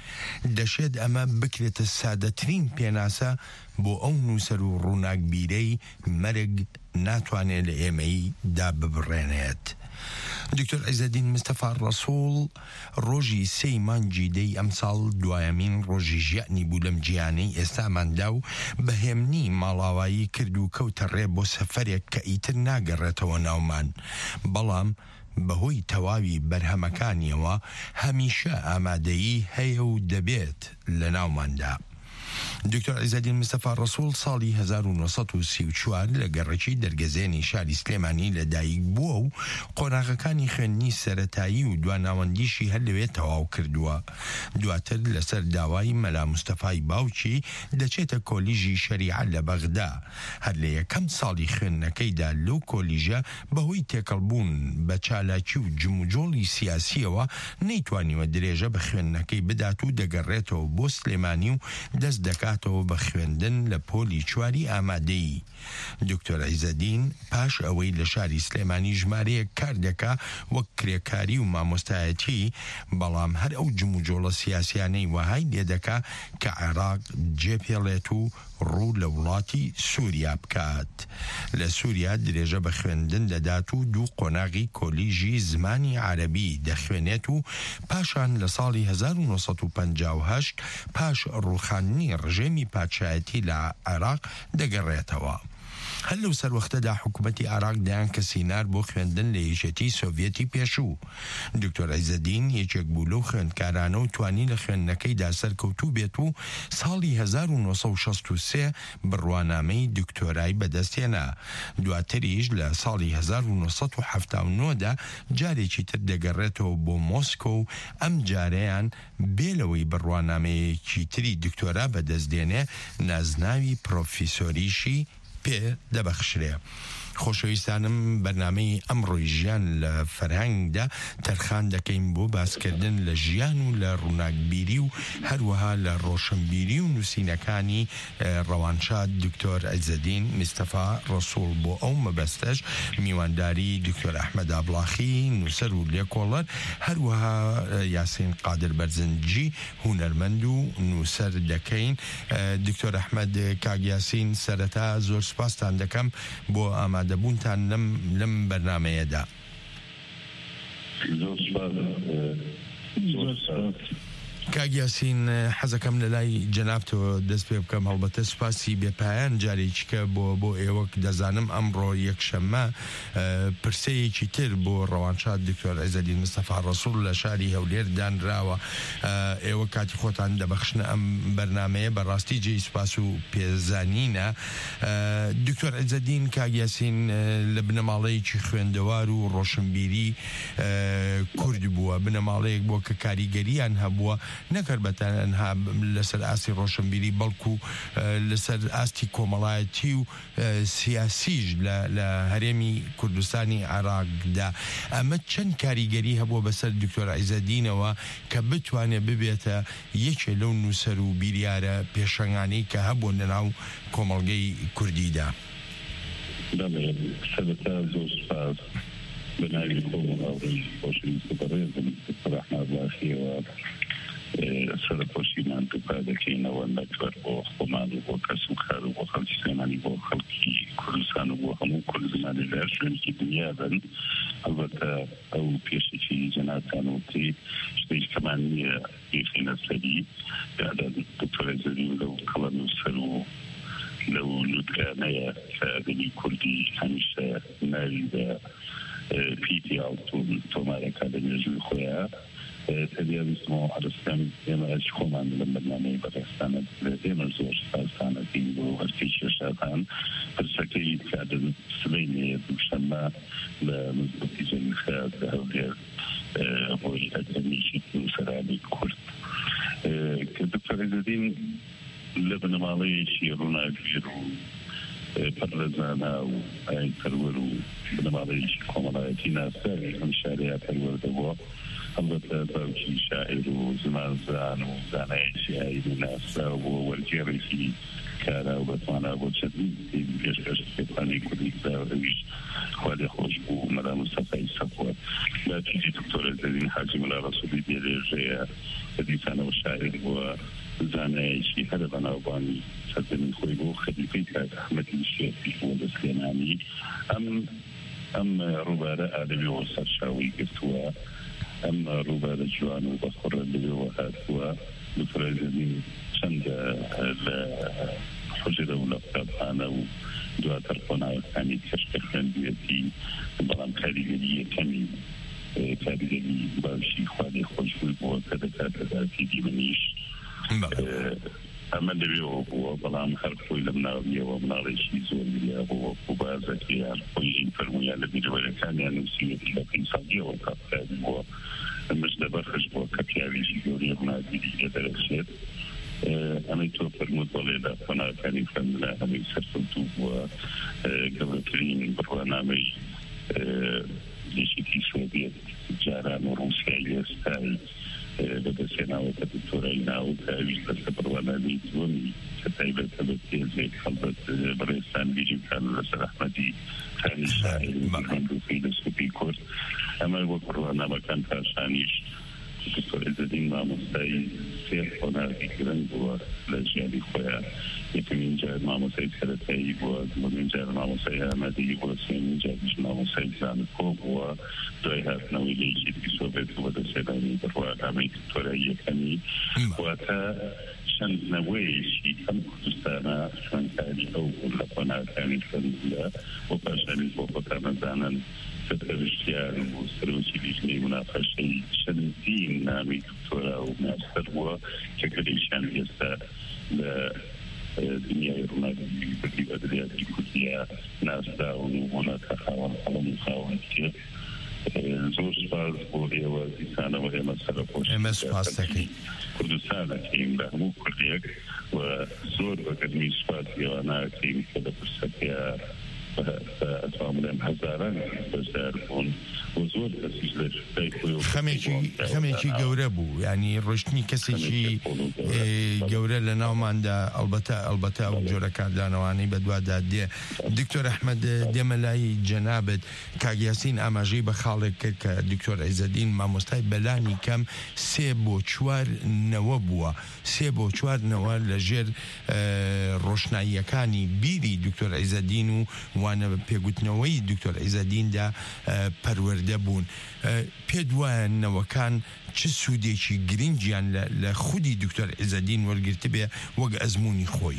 دەشێت ئەمە بکرێتە سادەترین پێناسە بۆ ئەو نووسەر و ڕووناکبیرەی مەرگ ناتوانێت لە ئێمەی دا ببڕێنێت. دکتۆر عیزەدین مستەفا ڕەسوڵ ڕۆژی سێی مانگی دەی ئەم ساڵ دوایەمین ڕۆژی ژیانی بوو لەم جیهانەی ئێستاماندا و بەهێمنی ماڵاوایی کرد و کەوتە ڕێ بۆ سەفەرێک کە ئیتر ناگەڕێتەوە ناومان، بەڵام بەهۆی تەواوی بەرهەمەکانیەوە هەمیشە ئامادەیی هەیە و دەبێت لە ناوماندا. دکتۆر عیزەدین مستەفا ڕەسوڵ ساڵی هەزار و نۆسەد و سی و چوار لە گەڕەکی دەرگەزێنی شاری سلێمانی لەدایک بووە و قۆناغەکانی خوێندنی سەرەتایی و دواناوەندیشی هەر لەوێ تەواو کردووە. دواتر لەسەر داوای مەلا مستەفای باوکی دەچێتە کۆلیژی شەریعە لە بەغدا. هەر لە یەکەم ساڵی خوێندنەکەیدا لەو کۆلیژە بەهۆی تێکەڵبوون بە چالاکی و جموجۆڵی سیاسیەوە نەیتوانیوە درێژە بە خوێندنەکەی بدات و دەگەڕێتەوە بۆ سلێمانی و دەست دەکاتەوە بە خوێندن لە پۆلی چواری ئامادەی. دکتۆر عیزەدین پاش ئەوەی لە شاری سلێمانی ژمارەیەک کار دەکا وەک کرێکاری و مامۆستایەتی، بەڵام هەر ئەو جموجۆڵە سیاسیانەی وەهای لێدەکا کە عێراق جێپێڵێت و ڕوو لە وڵاتی سووریا بکات. لە سووریا درێژە بە خوێندن دەدات و دوو قۆناغی کۆلیژی زمانی عەرەبی دەخوێنێت و پاشان لە ساڵی هەزار و نۆسەد و پەنجا و هەشت پاش ڕووخاندنی ڕژێمی پادشایەتی لە عێراق دەگەڕێتەوە. هەر لەو سەروەختەدا حکوومەتی عێراق دەیان کە سینار بۆ خوێندن لە یەکێتی سۆڤیەتی پێشوو. دکتۆر عیزەدین یەکێک بوو لەو خوێندکارانە و توانی لە خوێندنەکەیدا سەرکەوتوو بێت و ساڵی هەزار و نۆسەد و شەست و سێ بڕوانامەی دکتۆرای بەدەستێنا. دواتریش لە ساڵی هەزار و نۆسەد و حەفتا و نۆدا جارێکی تر دەگەڕێتەوە بۆ مۆسکۆ و ئەم جارەیان بێلەوەی بڕوانامەیەکی تری دکتۆرا بەدەستدێنێ نازناوی پرۆفیسۆریشی پێ دەبەخشرێ. خۆشەویستانم، بەرنامەی ئەمڕۆی ژیان لە فەرهەنگدا تەرخان دەکەین بۆ باسکردن لە ژیان و لە ڕووناکبیری و هەروەها لە ڕۆشنبیری و نووسینەکانی ڕەوانشاد دکتۆر عیزەدین مستەفا ڕەسوڵ. بۆ ئەو مەبەستەش میوانداری دکتۆر ئەحمەد ئابڵاخی نووسەر و لێکۆڵەر، هەروەها یاسین قادر بەرزنجی هونەرمەند و نووسەر دەکەین. دکتۆر ئەحمەد کاک یاسین، سەرەتا زۆر سوپاستان دەکەم بۆ ئامادە دەبوونتان لەم لەم بەرنامەیەدا. کاک یاسین، حەزەکەم لە لای جەنابتەوە دەست پێ بکەم، هەڵبەتە سوپاسی بێپایان جارێکیکە بۆ بۆ ئێوە دەزانم ئەمڕۆ یەکشەممە پرسەیەکی تر بۆ ڕەوانشاد دکتۆر عیزەدین مستەفا ڕەسوڵ لە شاری هەولێر دانراوە. ئێوە کاتی خۆتان دەبەخشنە ئەم بەرنامەیە، بەڕاستی جێی سوپاس و پێزانینە. دکتۆر عیزەدین، کاک یاسین لە بنەماڵەیەکی خوێندەوار و ڕۆشنبیری کورد بووە، بنەماڵەیەک بووە کە کاریگەریان هەبووە نەکرد بەتەنها لەسەر ئاستی ڕۆشنبیری، بەڵکو لەسەر ئاستی کۆمەڵایەتی و سیاسیش لە هەرێمی کوردستانی عێراقدا. ئەمە چەند کاریگەری هەبووە بەسەر دکتۆر عیزەدینەوە کە بتوانێت ببێتە یەکێ لەو نووسەر و بیریارە پێشەنگانەی کە هەبووە لەناو کۆمەڵگەی کوردیدا؟ سەرەتا زۆر سوپاس بەناوی خۆم و هاوڕێی خۆشەویست بەڕێزم دکتۆر ئەحمەد ئابڵاخیەوە سەرپۆشیمان دووپا دەکەینەوە نەکبەر بۆ خۆمان و بۆ کەس و کار و بۆ خەڵکی سلێمانی، بۆ خەڵکی کوردستان و بۆ هەموو کوردستانی لە شوێنێکی دنیا بن. ئەلبەتە ئەو پێشێکی جەنابتان وتی شتێک کەمان نییە بێخینە سەری یادا دکتۆر عیزەدین لەو کەڵە نووسەر و لەو لوتکانەیە کە ئەدەبی کوردی هەمیشە ناوی بە پیتی ئاڵتون تۆمارەکە لە مێژووی خۆیان تەبیانیستمەوە عرستان ئێمە ئەش خۆمان لە بەرنامەی بەڕێستانە ئێمە زۆر سپاسانەکەین بۆ هەرکەی کێشاتان. پرسەکەی کادن سبەینێ دووشەممە لە مزگەوتی جەمیخات لە هەولێر بۆی ئەکەمیشی نووسەرانی کورد کە دکتۆر عیزەدین لە بنەماڵەیەکی ڕووناگیر و پەرلەزانە و ئاین پەروەر و بنەماڵەیەکی کۆمەڵایەتی ناساوی ئەم شارەیە پەروەردەبووە البته باوکی شاعر و زمانزان و زانایشی ئاین و ناسا و وەرگێڕێکی کارا و بەتوانە بۆ چەندین پێشکەش پێپانی کوردی کراوەویش خوا لێ خۆش بوو مەلا مستەفای سەفوات لاچیجی دکتۆر عیزەدین حاجی مەلا ڕەسوولی دێرێژەیە بەدیسانەوە شاعر بووە زانایشی هەرە بەناوبانی سەردەمی خۆی بۆ خەلیفەی کاک ئەحمەدی شێخی بۆ لە سلێمانی ئەم ئەم ڕووبارە ئادەبیەوە سەرچاوی گرتووە ئەم ڕووبارە جوان و بەخۆڕە لەوێەوە هاتووە دکتۆر عیزەدین چەندە لە حوجرە و لە قوتابخانە و دواتر خۆناوەکانی کەشکە خوێندوێتی بەڵام کاریگەری یەکەمی کاریگەری باشی خوا لێ خۆش بووی بووە کە دەکاتە داپیدی منیش ئەمە لەوێەوە بووە بەڵام هەر خۆی لە مناڵیەوە مناڵێکی زۆر لیا بووە و بازەکەیان خۆی این فەرموویان لە بیرەوەرەکانیان نووسیوەتی لە پێنج ساڵیەوە کاپکاری بووە ئەمەش لەبەرخش بووە کە پیاوێکی گەورەی ڕووناگیری لێ دەرەچێت ئەمەی تۆ فەرمووت بەڵێدا خۆناوەکانی خوێندنە هەمەی سەرکەوتوو بووە گەورەترین بڕوانامەی لێشێکی سۆڤێت جاران و ڕووسیای ئێستای بەدەستێناوەتە دکتۆرای ناو کە ئەویش بەسە بڕوانامەی دووەمی کە تایبەتە بە پێزێک هەڵبەت بەڕێستان بیرمکان لەسەر ئەحمەدی خانی شاعر و فەیلسوفی کورد ئەمە وەک بڕوانامەکان پاشانیش دکتۆر عیزەدین مامۆستای سێ خۆناغی گرنگ بووە لە ژیانی خۆیان یەکەمین جار مامۆستای سەرەتایی بووە دووەمین جار مامۆستای ئامادەیی بووە سێمین جاریش مامۆستای زانکۆ بووە دوای هاتنەوەی لە یەکێتی سۆڤێت و بەدەستهێنانی بڕوانامەی دکتۆرای یەکەمی واتە چەندنەوەیەکی ئەم کوردستانە خوێندکاری ئەو لە خۆناغەکانی خوێندە بۆ پاشانیش بۆ خۆتانەزانن سەرپەرشتیان و سەرۆکی لیژنەی مناقەشەی چەندین نامی دکتۆرا و ماستەر بووە کە گەلەیشیان ئێستا لە دنیای ڕووناگیری بەدی ئەدەبیاتی کوردیە ناسراون و بۆنەکە خاوەن هەڵم و خاوەن کرد زۆر سپاس بۆ ئێوە دیسانەوە ئێمە سەرپۆش ئێمە سپاس دەکەین کوردستان دەکەین بە هەموو کوردێک و زۆر بەگەرمی سپاس ئێوە ناکەین کە لە پرسەکەیە ئەتوانم هەزاران بەشدار بوون و زۆر کەسیش لە خەمێکی گەورە بوو ینی ڕۆشتنی کەسێکی گەورە لە ناوماندا ئەلبەتە ئەلبەتە ئەو جۆرە کاردانەوانەی بەدوادا دێ دکتۆر ئەحمەد دێمە لای جەنابەت کاگیاسین ئاماژەی بە خاڵێک کرد کە دکتۆر عیزەدین مامۆستای بەلانی کەم سێ بۆ چوار نەوە بووە سێ بۆ چوار نەوە لە ژێر ڕۆشناییەکانی بیری دکتۆر عیزەدین و وانە پێگوتنەوەی دکتۆر عیزەدیندا پەروەردە بوون پێ دوایە نەوەکان چ سوودێکی گرنگیان لە خودی دکتۆر عیزەدین وەرگرتە بێ وەک ئەزموونی خۆی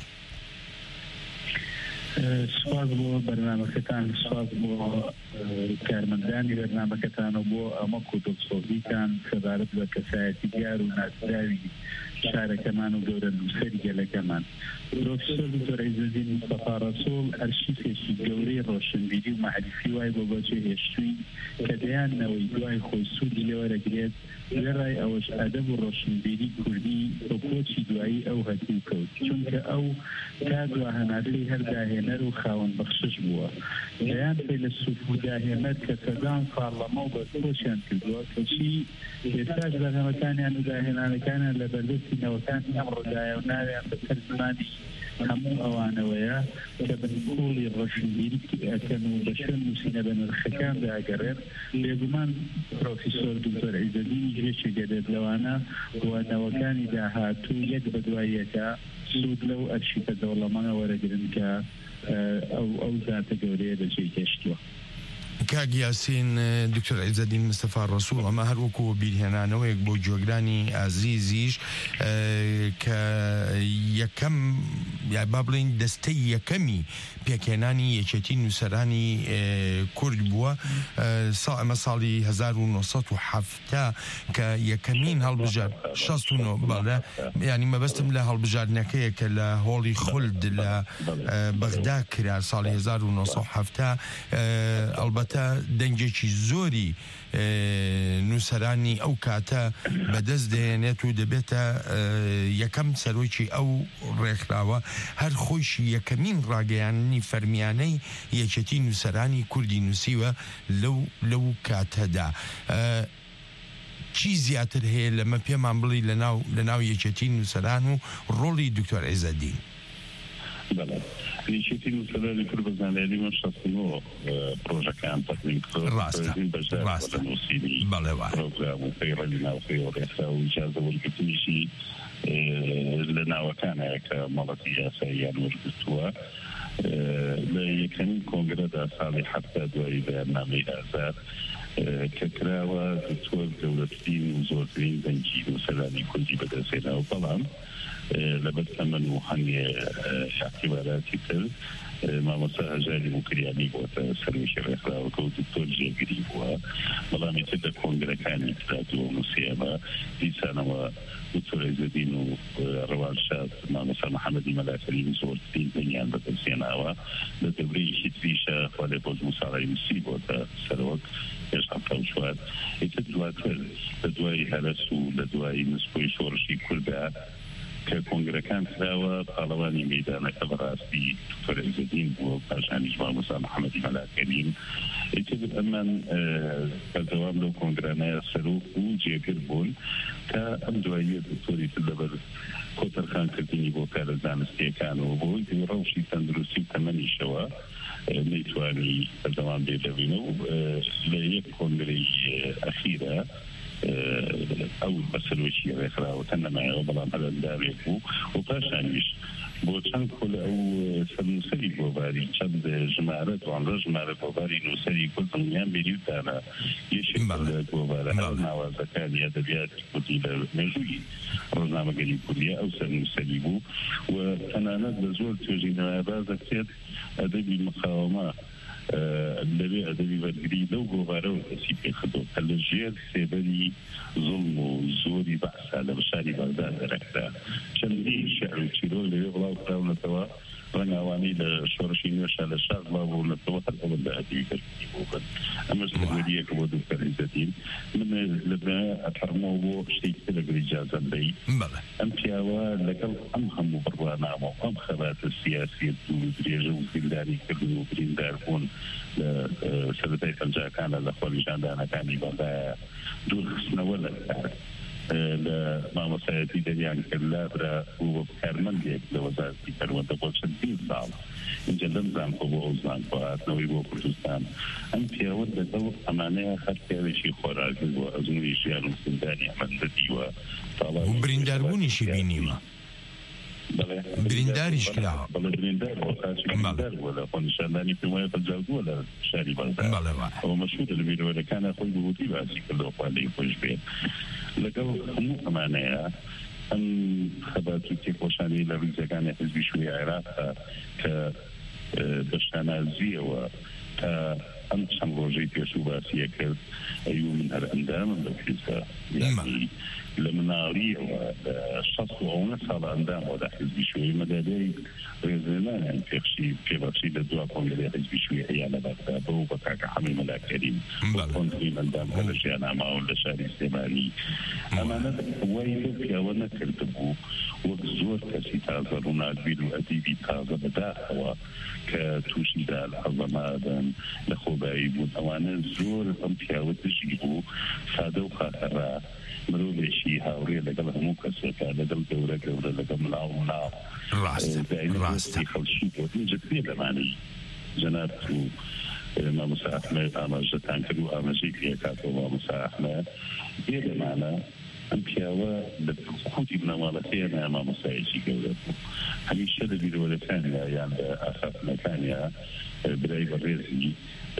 سپاس بۆ بەرنامەکەتان سپاس بۆ کارمەندانی بەرنامەکەتانە بۆ ئەمە کۆتۆکسۆڤیتان سەبارەت بە کەسایەتی دیار و ناسراوی شارەکەمان و گەورە نووسەری گەلەکەمان پرۆفیسۆر دکتۆر عیزەدین مستەفا ڕەسوڵ ئەرشیفێکی گەورەی ڕۆشنبیری و مەعریفی وای بۆ بەجێ هێشتووی کە دەیانەوەی دوای خۆی سوودی لێوەرەگرێت لەڕای ئەوەش ئەدەب و ڕۆشنبیری کوردی بە کۆچی دوایی ئەو هەتیو کەوت چونکە ئەو تا دواهەناسەی هەر داهێنەر و خاوەن بەخشش بووە دەیان فەیلسوف و داهێنەر کە سەردان پارلەمە و بەرپۆشیان کردووە کەچی ئێستاش بەرنامەکانیان و داهێنانەکانیان لە بەردەستی نەوەکانی ئەمڕۆدایە و ناویان بەسەر زمانی هەموو ئەوانەوەیە کە بنکۆڵی ڕۆشنبیری ئەکەن و بە شوێن نووسینە بە نرخەکان داگەڕێن بێگومان پرۆفیسۆر دکتۆر عیزەدینی گرێکی دەدێت لەوانە وانەوەکانی داهاتوو یەک بە دواییەکە سوود لەو ئەرشیفە دەوڵەمەنە وەرەگرن کە ئەو ئەو زاتە گەورەیە بەجێی هێشتووە کاگیاسین دکتۆر عیزەدین مستەفا ڕەسوڵ ئەمە هەروەکو بیرهێنانەوەیەک بۆ جۆگرانی ئازیزیش کە یەکەم یا با بڵین دەستەی یەکەمی پێکهێنانی یەکێتی نووسەرانی کورد بووە ئەمە ساڵی هەزار و نۆسەد و حەڤتا کە یەکەمین هەڵبژار شەست و نۆ بەڵێ ینی مەبەستم لە هەڵبژاردنەکەیە کە لە هۆڵی خولد لە بەغدا کرا ساڵی هەزار و نۆسەد و حەڤتا ئەلبەتە دەنگێکی زۆری نووسەرانی ئەو کاتە بەدەست دێنێت و دەبێتە یەکەم سەرۆکی ئەو ڕێکخراوە هەر خۆشی یەکەمین ڕاگەیاندنی فەرمیانەی یەکێتی نووسەرانی کوردی نووسیوە لەو لەو کاتەدا. چی زیاتر هەیە لەمە پێمان بڵی لەناو لەناو یەکێتی نووسەران و ڕۆڵی دکتۆر عیزەدین؟ یەکێتی نووسەرانی کورد بە زانیاری من شەستەوە پرۆژەکان تەقدیم کرد ڕاستە نووسینی پرۆگرام و پەیڕەوی ناوخۆی و ڕێکخراو و ئیجازە وەرگرتنیشی لە ناوەکانەیە کە مەڵەتی یاساییان وەرگرتووە لە یەکەمین کۆنگرەدا ساڵی حەفتا دوای بەیاننامەی ئازاد کە کراوە دکتۆر گەورەترین و زۆرترین دەنگی نووسەرانی کوردی بەدەستهێناوە بەڵام لەبەر تەمەن و هەنگێ اعتیباراتی تر مامۆستا هەژاری موکریانی بۆتە سەرۆکی ڕێکخراوەکە و دکتۆر جێگیری بووە بەڵام ئیتر لە کۆنگرەکانی تراتوە نووسیەمە دیسانەوە دکتۆر عیزەدین و ڕەوانشاد مامۆستا محەممەدی مەلاکەریم زۆرترین دەنگیان بەدەستهێناوە لە دەورەیەکی تریشە خوا لێ بۆ دوو ساڵی نووسی بۆتە سەرۆک پێش هەفتە و چوار ئیتر دواتر لە دوای هەرس و لە دوای نسبۆی شۆڕشی کوردە کە کۆنگرەکان کراوە پاڵەوانی مەیدانەکە بەڕاستی دکتۆر عیزەدین بووە پاشانیش مامۆستا محەممەدی مەلاکەریم ئیتر ئەمان بەردەوام لەو کۆنگرانەیە سەرۆک و جێگر بوون کە ئەم دواییە دکتۆری تر لەبەر کۆتەرخانکردنی بۆ کارە زانستیەکانەوە بۆی ڕەوشی تەندروستی و تەمەنیشەوە نەیتوانی بەردەوام بێدەبینە و لە یەک کۆنگرەی ئەخیرە ئەو بەسەرۆکی ڕێکخراوە تەنەمایەوە بەڵام هەلەنداوێک بوو و پاشانیش بۆ چەند کۆل ئەو سەرنووسەری گۆڤاری چەند ژمارە دوانزە ژمارە گۆڤاری نووسەری کورد دڵنیان بێری و دانا یەکێک لە گۆڤارە ناوازەکانی ئەدەبیاتی کوردی لە مێژووی ڕۆژنامەگەری کوردیە ئەو سەرنووسەری بوو و تەنانەت لە زۆر توێژینەوە باز دەکرێت ئەدەبی مقاومە لەوێ ئەدەبی بەرگری لەو گۆڤارەوە دەستی پێخدۆ کە لە ژێر سێبەری زوڵم و زۆری بەحسا لە بەشاری بەغداد دەرەکدا چەندی شێعر و چیرۆ لەوێ بڵاو کراونەتەوە ڕەنگاوانی لە شۆڕشی نوێشە لە شار بڵاو بوونەتەوە هەر ئەوە لە ئەدەبی بەرگری بۆ بن ئەمەش لەوەریەکە بۆ دکتۆر عیزەدین من لەبێ ئەفەرمەوە بۆ شتێکی تر لەگەڵ ئیجازەم دەی ئەم پیاوە لەگەڵ ئەم هەموو بڕوانامە ئەم خەباتە سیاسیەت و درێژە و زیندانی کردن و بریندار بوون لە سەرەتای پەنجاکانە لە خۆڵیژاندانەکانی بەڵایە دوورخستنەوە لە کار لە مامۆستایەتی دەریان کرد لابرا و کارمەندێک لە وەزارەتی پەروەردە بۆ چەندین ساڵ اینجا لەم زانکۆ بۆ ئەو زانکۆ هاتنەوەی بۆ کوردستان ئەم پیاوە لەگەڵ ئەمانەیە هەر پیاوێکی خۆراگرت بۆ ئەزموری ژیان و زیندانی ئەمەندەدیوە و برینداربوونیشی بینیوە برینداریش کراوە بەڵێ بریندار بۆ بریندار بووە لە خۆنیشاندانی پێوایە پەنجاودووە لە شاری بەغداد ئەوە مەشهورە لە بیرۆوەرەکانە خۆی بەوتی باسی کردەوە خوا لێی خۆش بێت لەگەڵ هەموو ئەمانەیە ئەم خەبات و تێکۆشانی لە ڕیزەکانی حیزبی شووی عێراقە کە بەشانازیەوە تا ئەم چەند ڕۆژەی پێشوو باسیە کرد ئەیوو من هەر ئەندامم بە حیزبە یعنی لە مناڵیەوە شەست و ئەوە ساڵ ئەندامەوە لە حیزبی شووی مەدادەی ڕێزێنانیان پێخشی پێبەخشی لە دوا کۆنگرەی حیزبی شووی هەیە لە بەغداد بەو بە کاکە حەمی مەلاکەریم بۆ کۆنگرەی ئەندام کە لە ژیاناماوە لە شاری سلێمانی ئەمانە وای لەو پیاوە نەکرد بوو وەک زۆر کەسی تازە ڕووناکبیر و ئەدیبی تازە بەداخەوە کە تووشیدا لە حەزەمادەن لە خۆبایی بوون ئەوانە زۆر ئەم پیاوە دژی بوو سادە و خاتەڕا مرۆڤێکی هاوڕێ لەگەڵ هەموو کەسێکە لەگەڵ گەورە گەورە لەگەڵ ملاڵ و ناو ڕاستی خەڵکی بۆ پێ لەمانەی جەناب و مامۆستا ئەحمەد ئاماژەتان کرد و ئاماژەی پێکاتەوە مامۆستا ئەحمەد بێ لەمانە ئەم پیاوە لە خۆتی بنەماڵەکەیە نە مامۆستایەکی گەورە بوو هەمیشە لە بیرۆوەرەکانیا یان لە ئاخافتنەکانیا برای بەڕێزی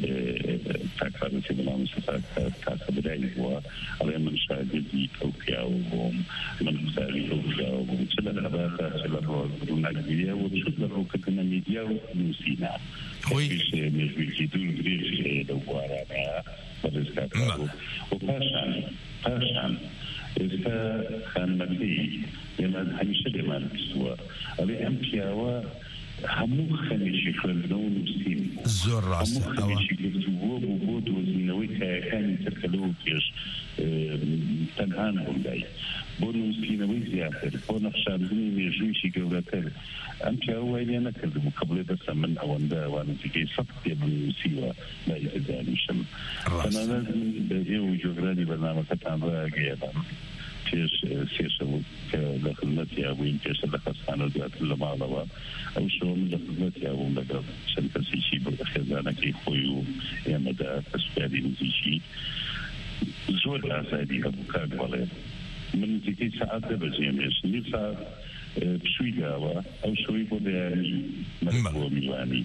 تاکارەتی بەڵامستا تاکە برای بووە ئەڵێ من شاگردی ئەو پیاوە بووم من مزاری ئەو پیاوە بووم چ لە لەباردا چ لە ڕۆژناگریە و چ لە ڕۆکردنە میدیا و نووسینە مێژوویەکی دوور درێژ هەیە لەو بوارانەیە بەڕێزکاتەوە و پاشان پاشان ئێستا خانمەکەی ئێمە هەمیشە لێمان بیستووە ئەڵێ ئەم پیاوە هەموو خەمیشی خوێندنەوە و نووسین زۆر ڕاستە هەموو خەمیشی گرتووە بوو بۆ دۆزینەوەی تایەکانی ترکەلەوە پێش تەنها نەبوودای بۆ نووسینەوەی زیاتر بۆ نەخشاندنی مێژوویشی گەورەتر ئەم پیاوە وای لێ نەکردبوو کە بڵێ بەسە من ئەوەندە وانزیگەی سەد کتێب نووسیوە لای ئێدانیشم تەنانەت من بە ئێوە جۆگرانی بەرنامەکەتان ڕاگەیەدام پێش سێشەوە کە لە خزمەتیا بووین پێشە لە خەستانە دواتر لە ماڵەوە ئەو شەوە من لە خزمەتیا بووم لەگەڵ چەند کەسێکی بە خێزانەکەی خۆی و ئێمەدا کەسوکاری نزیکی زۆر ئازادی هەبوو کاک بەڵێ من نزیکەی سەعات دە بەجێ مێژ نیم ساعت پشووی داوە ئەو شەوەی بۆ بەیانی من بۆ میوانی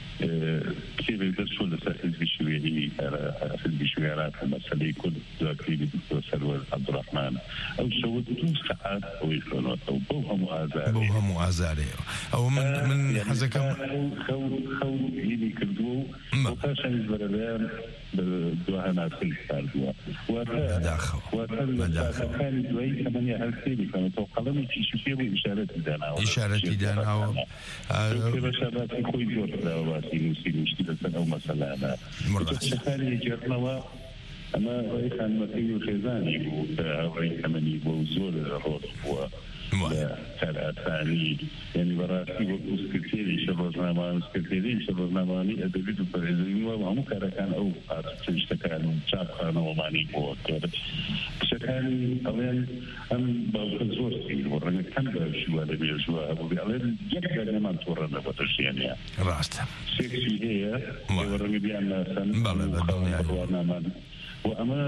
كيف يدرسوا لسائل بشويري حافظ بشويرات مسألة كل ذاكري دكتور سرور عبد الرحمن أو سووا دو ساعات أو يخلون أو بوها مؤازرة بوها مؤازرة أو من من حزكم خو خو يلي كردو وخاشن البلدان بدوها ناسل كاردوا مداخل مداخل كان دوي ثمانية هالسيري كانوا توقلني في شوفيه إشارة دانا إشارة دانا كيف شابات خوي جور داوات نووسی مشکلەکە ئەو مەسەلانە شەکاری جێرنەوە ئەمە ڕێی خانمەکەی و خێزانی بوو کە ڕێی تەمەنی بۆ زۆر ڕۆژ بووە لە کارئاسانی یعنی بەڕاستی وەکو سکرتێریشە ڕۆژنامەوانی سکرتێریشە ڕۆژنامەوانی ئەدەبیت و پەرهێزریوە هەموو کارەکان ئەو شتەکان چاپخانەوەمانی بۆ کرد شەکانی ئەڵێن ئەم باوکە زۆر سیر بۆ ڕەنگە کەم بەشووە لە بێژووە هەبوو ئەڵێن یەک دەرنەمان تۆڕەنە بۆ دەژیانە ڕاستە سێکسی هەیە ڕەنگە بیان ناسەن بەڵێ وأما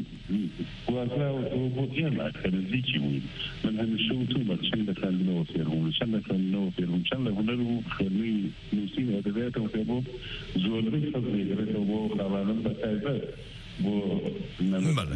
وأزاو بوتيان أكثر زيكي وين من هالشو توما شن كان نوفيرهم شن كان نوفيرهم شن لهنا خلني نوسين هذا ذاته وكبو زولري فضلي ذاته وبو خلانا بتاعه بو بله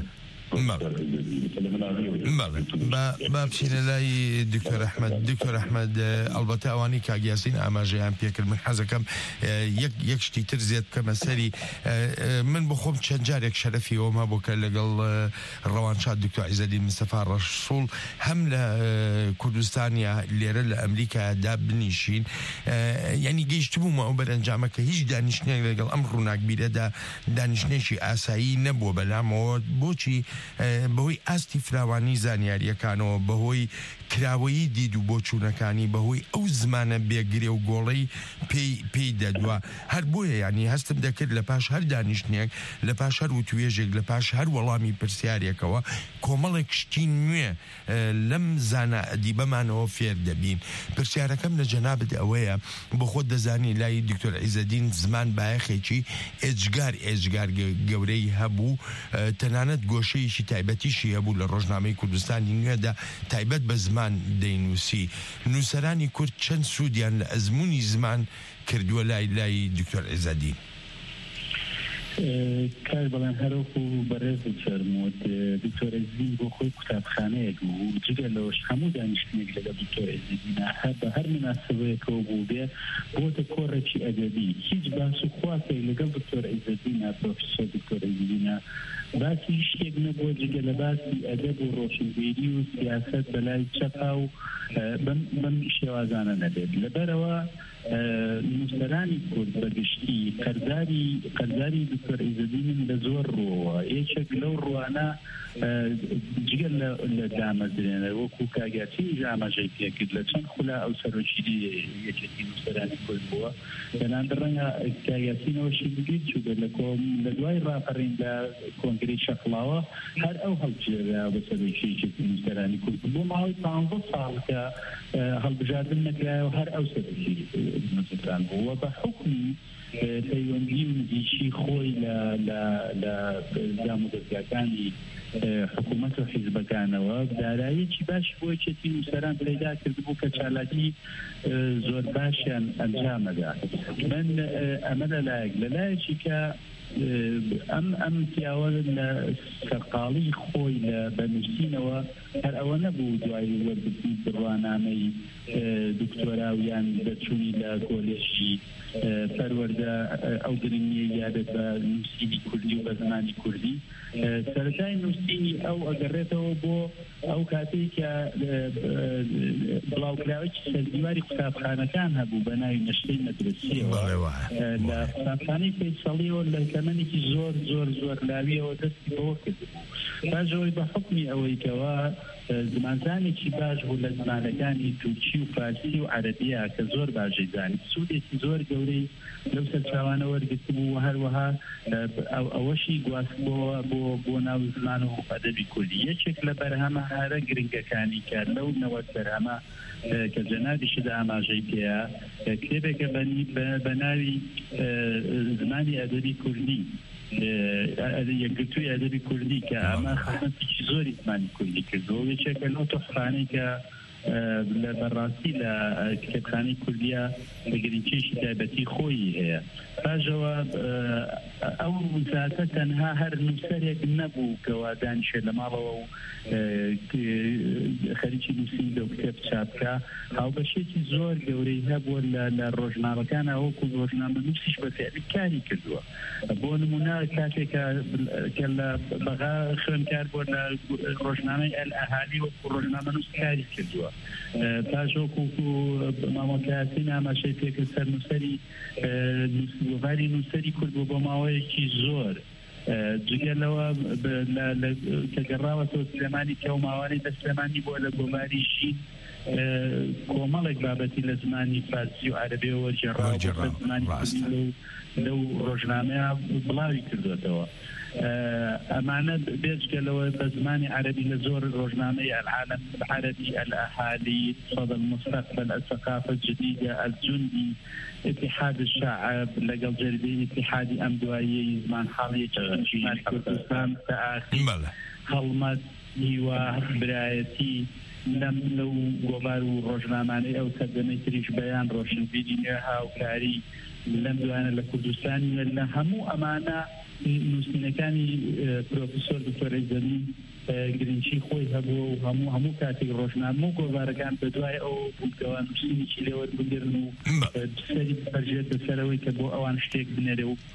بابشینە لای دکتۆر ئەحمەد دکتۆر ئەحمەد ئەلبەتە ئەوانی کاگیاسین ئاماژەیان پێکرد من حەزەکەم یەک شتی تر زیاد بکەمە سەری من بۆ خۆم چەند جارێک شەرەفی ئەوما بۆ کە لەگەڵ ڕەوانشاد دکتۆر عیزەدین مستەفا ڕەسوڵ هەم لە کوردستانیا لێرە لە ئەمریکادا بنیشین یعنی گەیشتبوومە ئەو بەرەنجامە کە هیچ دانیشتێک لەگەڵ ئەم ڕووناکبیرەدا دانیشتێکی ئاسایی نەبووە بەلامەوە بۆچی بەهۆی ئاستی فراوانی زانیاریەکانەوە بەهۆی کراوەیی دید و بۆچوونەکانی بەهۆی ئەو زمانە بێگرێ و گۆڵەی پێی دەدووە هەر بۆیە ینی هەستم دەکرد لە پاش هەر دانیشتێک لە پاش هەر وتوێژێک لە پاش هەر وەڵامی پرسیارێکەوە کۆمەڵێک شتی نوێ لەم زانە ئەدیبەمانەوە فێر دەبین پرسیارەکەم لە جەنابەت ئەوەیە بۆ خۆت دەزانی لای دکتۆر عیزەدین زمان بایەخێکی ئێجگار ئێجگار گەورەی هەبوو تەنانەت گۆشەیەکی تایبەتیشی هەبوو لە ڕۆژنامەی کوردستانی نوێدا تایبەت بە زمان دەینووسی نووسەرانی کورد چەند سوودیان لە ئەزمموی زمان کردووە لای لای دکتۆر عیزەدین کار بەڵام هەروەکو بەڕێز فەرمووت دکتۆر عیزەدین بۆ خۆی قوتابخانەیەک بوو جگە لەوەش هەموو دانیشتنێک لەگە دکتۆر عیزەدینە هەر بە هەر مناسبەیەکەوە بوو بێ بۆتە کۆڕێکی ئەدەبی هیچ باس و خواکەی لەگەڵ دکتۆر عیزەدینە پرۆفیسۆر دکتۆر عیزەدینە باسی شتێک نەبووە جگە لە باسی ئەدەب و ڕۆشنبیری و سیاسەت بەلای چەپا و بەم شێوازانە نەبێت لەبەرەوە نووسەرانی کورد بەگشتی قەرزاری قەرزاری دکتۆر عیزەدینن لە زۆر ڕۆوە یەکێک لەو ڕوانە جگە لە دامەزرێنە وەکو کاگاتی ئاماژەی پێکرد لە چەند خولا ئەو سەرۆکیری یەکێتی نووسەرانی کورد بووە بەنام ڕەنگە کاگاتینەوەشی بگیت چووبێت لە کۆم لە دوای ڕاپەڕین لە کۆنگرەی شەقڵاوە هەر ئەو هەڵبژێرا بە سەرۆکی یەکێتی نووسەرانی کورد بۆ ماوەی پانزە ساڵ کە هەڵبژاردن نەکرایەوە هەر ئەو سەرۆکی نووسەران بووە بە حکمی پەیوەندی و نزیکی خۆی لە زام و دەستگاکانی حکوومەت و حیزبەکانەوە داراییەکی باش بۆ یەکێتی نووسەران پەیدا کردبوو کە چالاکی زۆر باشیان ئەنجامەدا من ئەمە لەلایەک لەلایەکی کە ئەم ئەم پیاوە لە سەرقاڵی خۆی لە بەنووسینەوە هەر ئەوە نەبوو دوای وەرگرتنی بڕوانامەی دکتۆراویان دەچوونی لە کۆلێژی پەروەردە ئەو گرنگیە یادت بە نووسینی کوردی و بە زمانی کوردی سەرەتای نووسینی ئەو ئەگەڕێتەوە بۆ ئەو کاتێک کە بڵاوکراوەی سەردیواری قوتابخانەکان هەبوو بە ناوی نەشتەی مەدرسیەوە لە قوتابخانەی فەیسەڵیەوە لە تەمەنێکی زۆر زۆر زۆر لاویەوە دەستی بەوە کردبوو پاژەوەی بە حکمی ئەوەی کەوە زمانزانێکی باش بوو لە زمانەکانی تورکی و فارسی و عەرەبیە کە زۆر باشەی زانی سوودێکی زۆر گەورەی لەو سەرچاوانە وەرگرت بوو و هەروەها ئەوەشی گواستبەوە بۆ بۆ ناو زمان و ئەدەبی کوردی یەکێک لە بەرهەمە هەرە گرنگەکانی کە لەو نەوەت بەرهەمە کە جەنابیشدا ئاماژەی پێەیە کتێبێکە بە ناوی زمانی ئەدەبی کوردی یەکگرتووی ئەدەبی کوردی کە ئەمە خەڵەتێکی زۆری زمانی کوردی کردەوە یەکێکە لەو تۆحفانەی کە لە بەڕاستی لە کتێبخانەی کوردیە بە گرنگکێشی تایبەتی خۆی هەیە پاژەوە ئەو زاتە تەنها هەر نووسەرێک نەبوو کەوا دانیشێ لە ماڵەوە و خەریکی نووسین لەو کتێب چاپکە هاوبەشێکی زۆر گەورەی هەبووە لە ڕۆژنامەکان ئەوەکو ڕۆژنامە نووسیش بە فێری کاری کردووە بۆ نمونە کاتێکە کە لە بەغا خوێندکار بۆ لە ڕۆژنامەی ئەل-ئەهالی وەکو ڕۆژنامە نووس کاری کردووە پاشۆکو مامۆکاسی نامەشەی پێکرد سەر نووسەری گۆڤاری نووسەری کورد بۆ بۆ ماوەیەکی زۆر جگەلەوە کە گەڕاوەتەوە سلێمانی کە و ماوانەی بە سلێمانی بۆ لە گۆڤاری ژین کۆمەڵێک بابەتی لە زمانی فارسی و عەرەبیەوە جێڕاوە زمانی لەو ڕۆژنامەیە بڵاوی کردوێتەوە ئەمانە بێجگەلەوە بە زمانی عەرەبی لە زۆر ڕۆژنامەی العالم العربي الأهالي صدى المستقبل الثقافة الجديدة الجندي اتحاد الشعب لقل جريدة اتحاد أمدوائي زمان حالي جمال كردستان تآخي هەڵمەت هیوا برایەتی لەم لەو گۆڤار و ڕۆژنامانەی ئەو سەردەمەی تریش بەیان ڕۆشنبیری نوێ هاوکاری لەم دوانە لە کوردستانی لە هەموو ئەمانە نووسینەکانی پرۆفیسۆر دکتۆرەی زەمین گرنگی خۆی هەبووە و هەموو هەموو کاتێک ڕۆژنامە و گۆڤارەکان بەدوای ئەو بووکەوە نووسینێکی لێوە بگرن و سەری بەرژێت بەسەرەوەی کە بۆ ئەوان شتێک بنێرێ و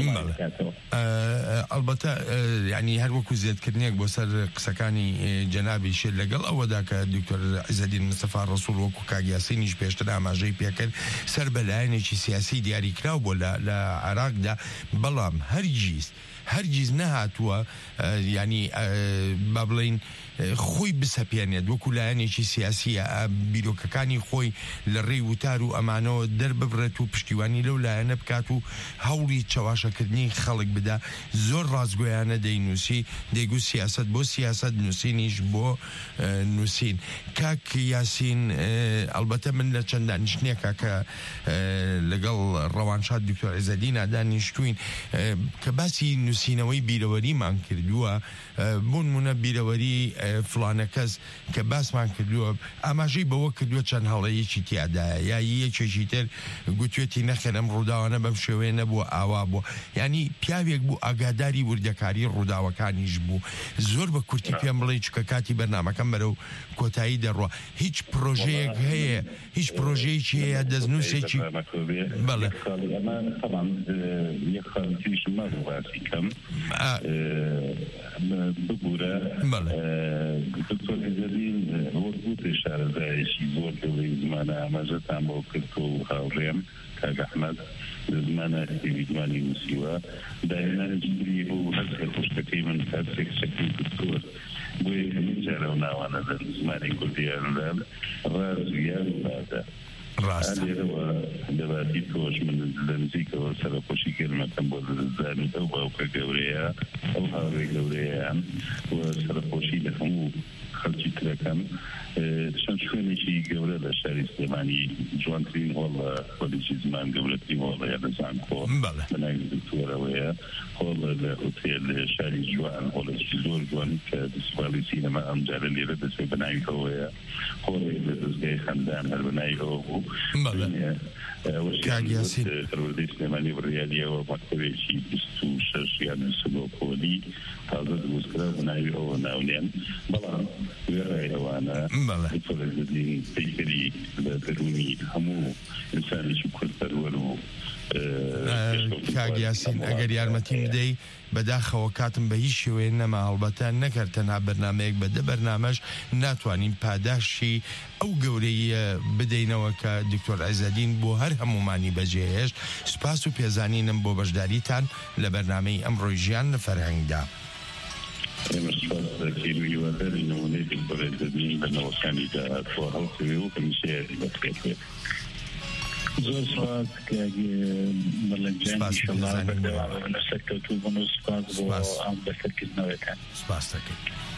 ئەلبەتە ینی هەر وەکو زیادکردنێک بۆ سەر قسەکانی جەنابی شێر لەگەڵ ئەوەدا کە دکتۆر عیزەدین مستەفا ڕەسوول وەکو کاگیاسینیش پێشتر ئاماژەی پێکرد سەر بەلایەنێکی سیاسی دیاریکراو بۆ لە عێراقدا بەڵام هەرگیز هەرگیز نەهاتووە ینی با بڵێین خۆی بسەپێنێت وەکو لایەنێکی سیاسیە بیرۆکەکانی خۆی لە ڕێی وتار و ئەمانەوە دەرببرێت و پشتیوانی لەو لایەنە بکات و هەوڵی چاواشەکردنی خەڵک بدا زۆر ڕازگۆیانە دەینووسی دەیگو سیاست بۆ سیاست نووسینیش بۆ نووسین کاک یاسین ئەلبەتە من لە چەند دانیشتنێکە کە لەگەڵ ڕەوانشاد دکتۆر عیزەدینە دانیشتوین کە باسی نووسینەوەی بیرەوەریمان کردووە بۆ نمونە بیرەوەری فلانە کەس کە باسمان کردووە ئاماژەی بەوە کردووە چەند هەڵەیەکی تیادایە یا یەکێکی تر گوتوێتی نەخێن ئەم ڕووداوانە بەم شێوەیە نەبووە ئاوا بووە ینی پیاوێک بوو ئاگاداری وردەکاری ڕووداوەکانیش بوو زۆر بە کورتی پێم بڵێ چکە کاتی بەرنامەکەم بەرەو کۆتایی دەڕوە هیچ پرۆژەیەک هەیە هیچ پرۆژەیەکی هەیە دەستنووسێکی بەڵێ ببوورە دکتۆر عیزەدین وەکو شارەزایەکی زۆر گەورەی زمانە ئاماژەتان بۆ کردەوە و هاوڕێم کاک ئەحمەد لە زمانە تێویدمانی نووسیوە داهێنانێکی بۆ هەرسێ خوشتەکەی من هەرسێک شەکلی دکتۆر بۆ یەکەمین جارە و ناوانە لە زمانی کوردیاندا ڕاز و یار و بادە لێرەوە دەباتی تۆش من لە نزیکەوە سەرخۆشی گەرمەکەم بۆ دەزانیت ئەو باوکە گەورەیە ئەو هاوڕێ گەورەیان و سەرخۆشی لە هەموو خەڵکی فکرەکەم چەند شوێنێکی گەورە لە شاری سلێمانی جوانترین هۆڵە خۆلیی زمان گەورەترین هۆڵەیە لە زانکۆ بەناوی دکتۆرەوەیە هۆڵ لە ئوتێل لە شاری جوان هۆڵێکی زۆر جوان کە فستیڤاڵی سینەما ئەمجارە لێرە دەچێت بەناوی ئەوەیە هۆڵێک لە دەستگای خەندان هەر بەناوی ئەوە بوو پەروەردەی سلێمانی بڕیاریەوە مەکتەبێکی بیست و شەش یان سلۆپۆلی تازە دروستکرا بەناوی ئەوە ناونێن بەڵام وێڕای ئەوانە پەیکەری لە دەرونی هەموو ئینسانێکی کورتپەروەر و کاگیاسین ئەگەر یارمەتیم بدەی بەداخەوە کاتم بە هیچ شێوەیە نەما هەڵبەتە نەکرد تەنها بەرنامەیەک بە دە بەرنامەش ناتوانین پاداشی ئەو گەورەیە بدەینەوە کە دکتۆر ئایزەدین بۆ هەر هەمومانی بەجێهێشت. سوپاس و پێزانینم بۆ بەشداریتان لە بەرنامەی ئەمڕۆی ژیان لە فەرهەنگدا. نمونەی دکتۆر ئایزەدین بەنەوەکانیدا بۆ هەڵکردی و کەمیسیاری بەفرێت زۆر سپاس مەلەنجانی شەڵا بەردەوام لەسەر کەوتوو بوون و سپاس بۆ ئەم بەسەرکردنەوەکان. سپاس دەکەین.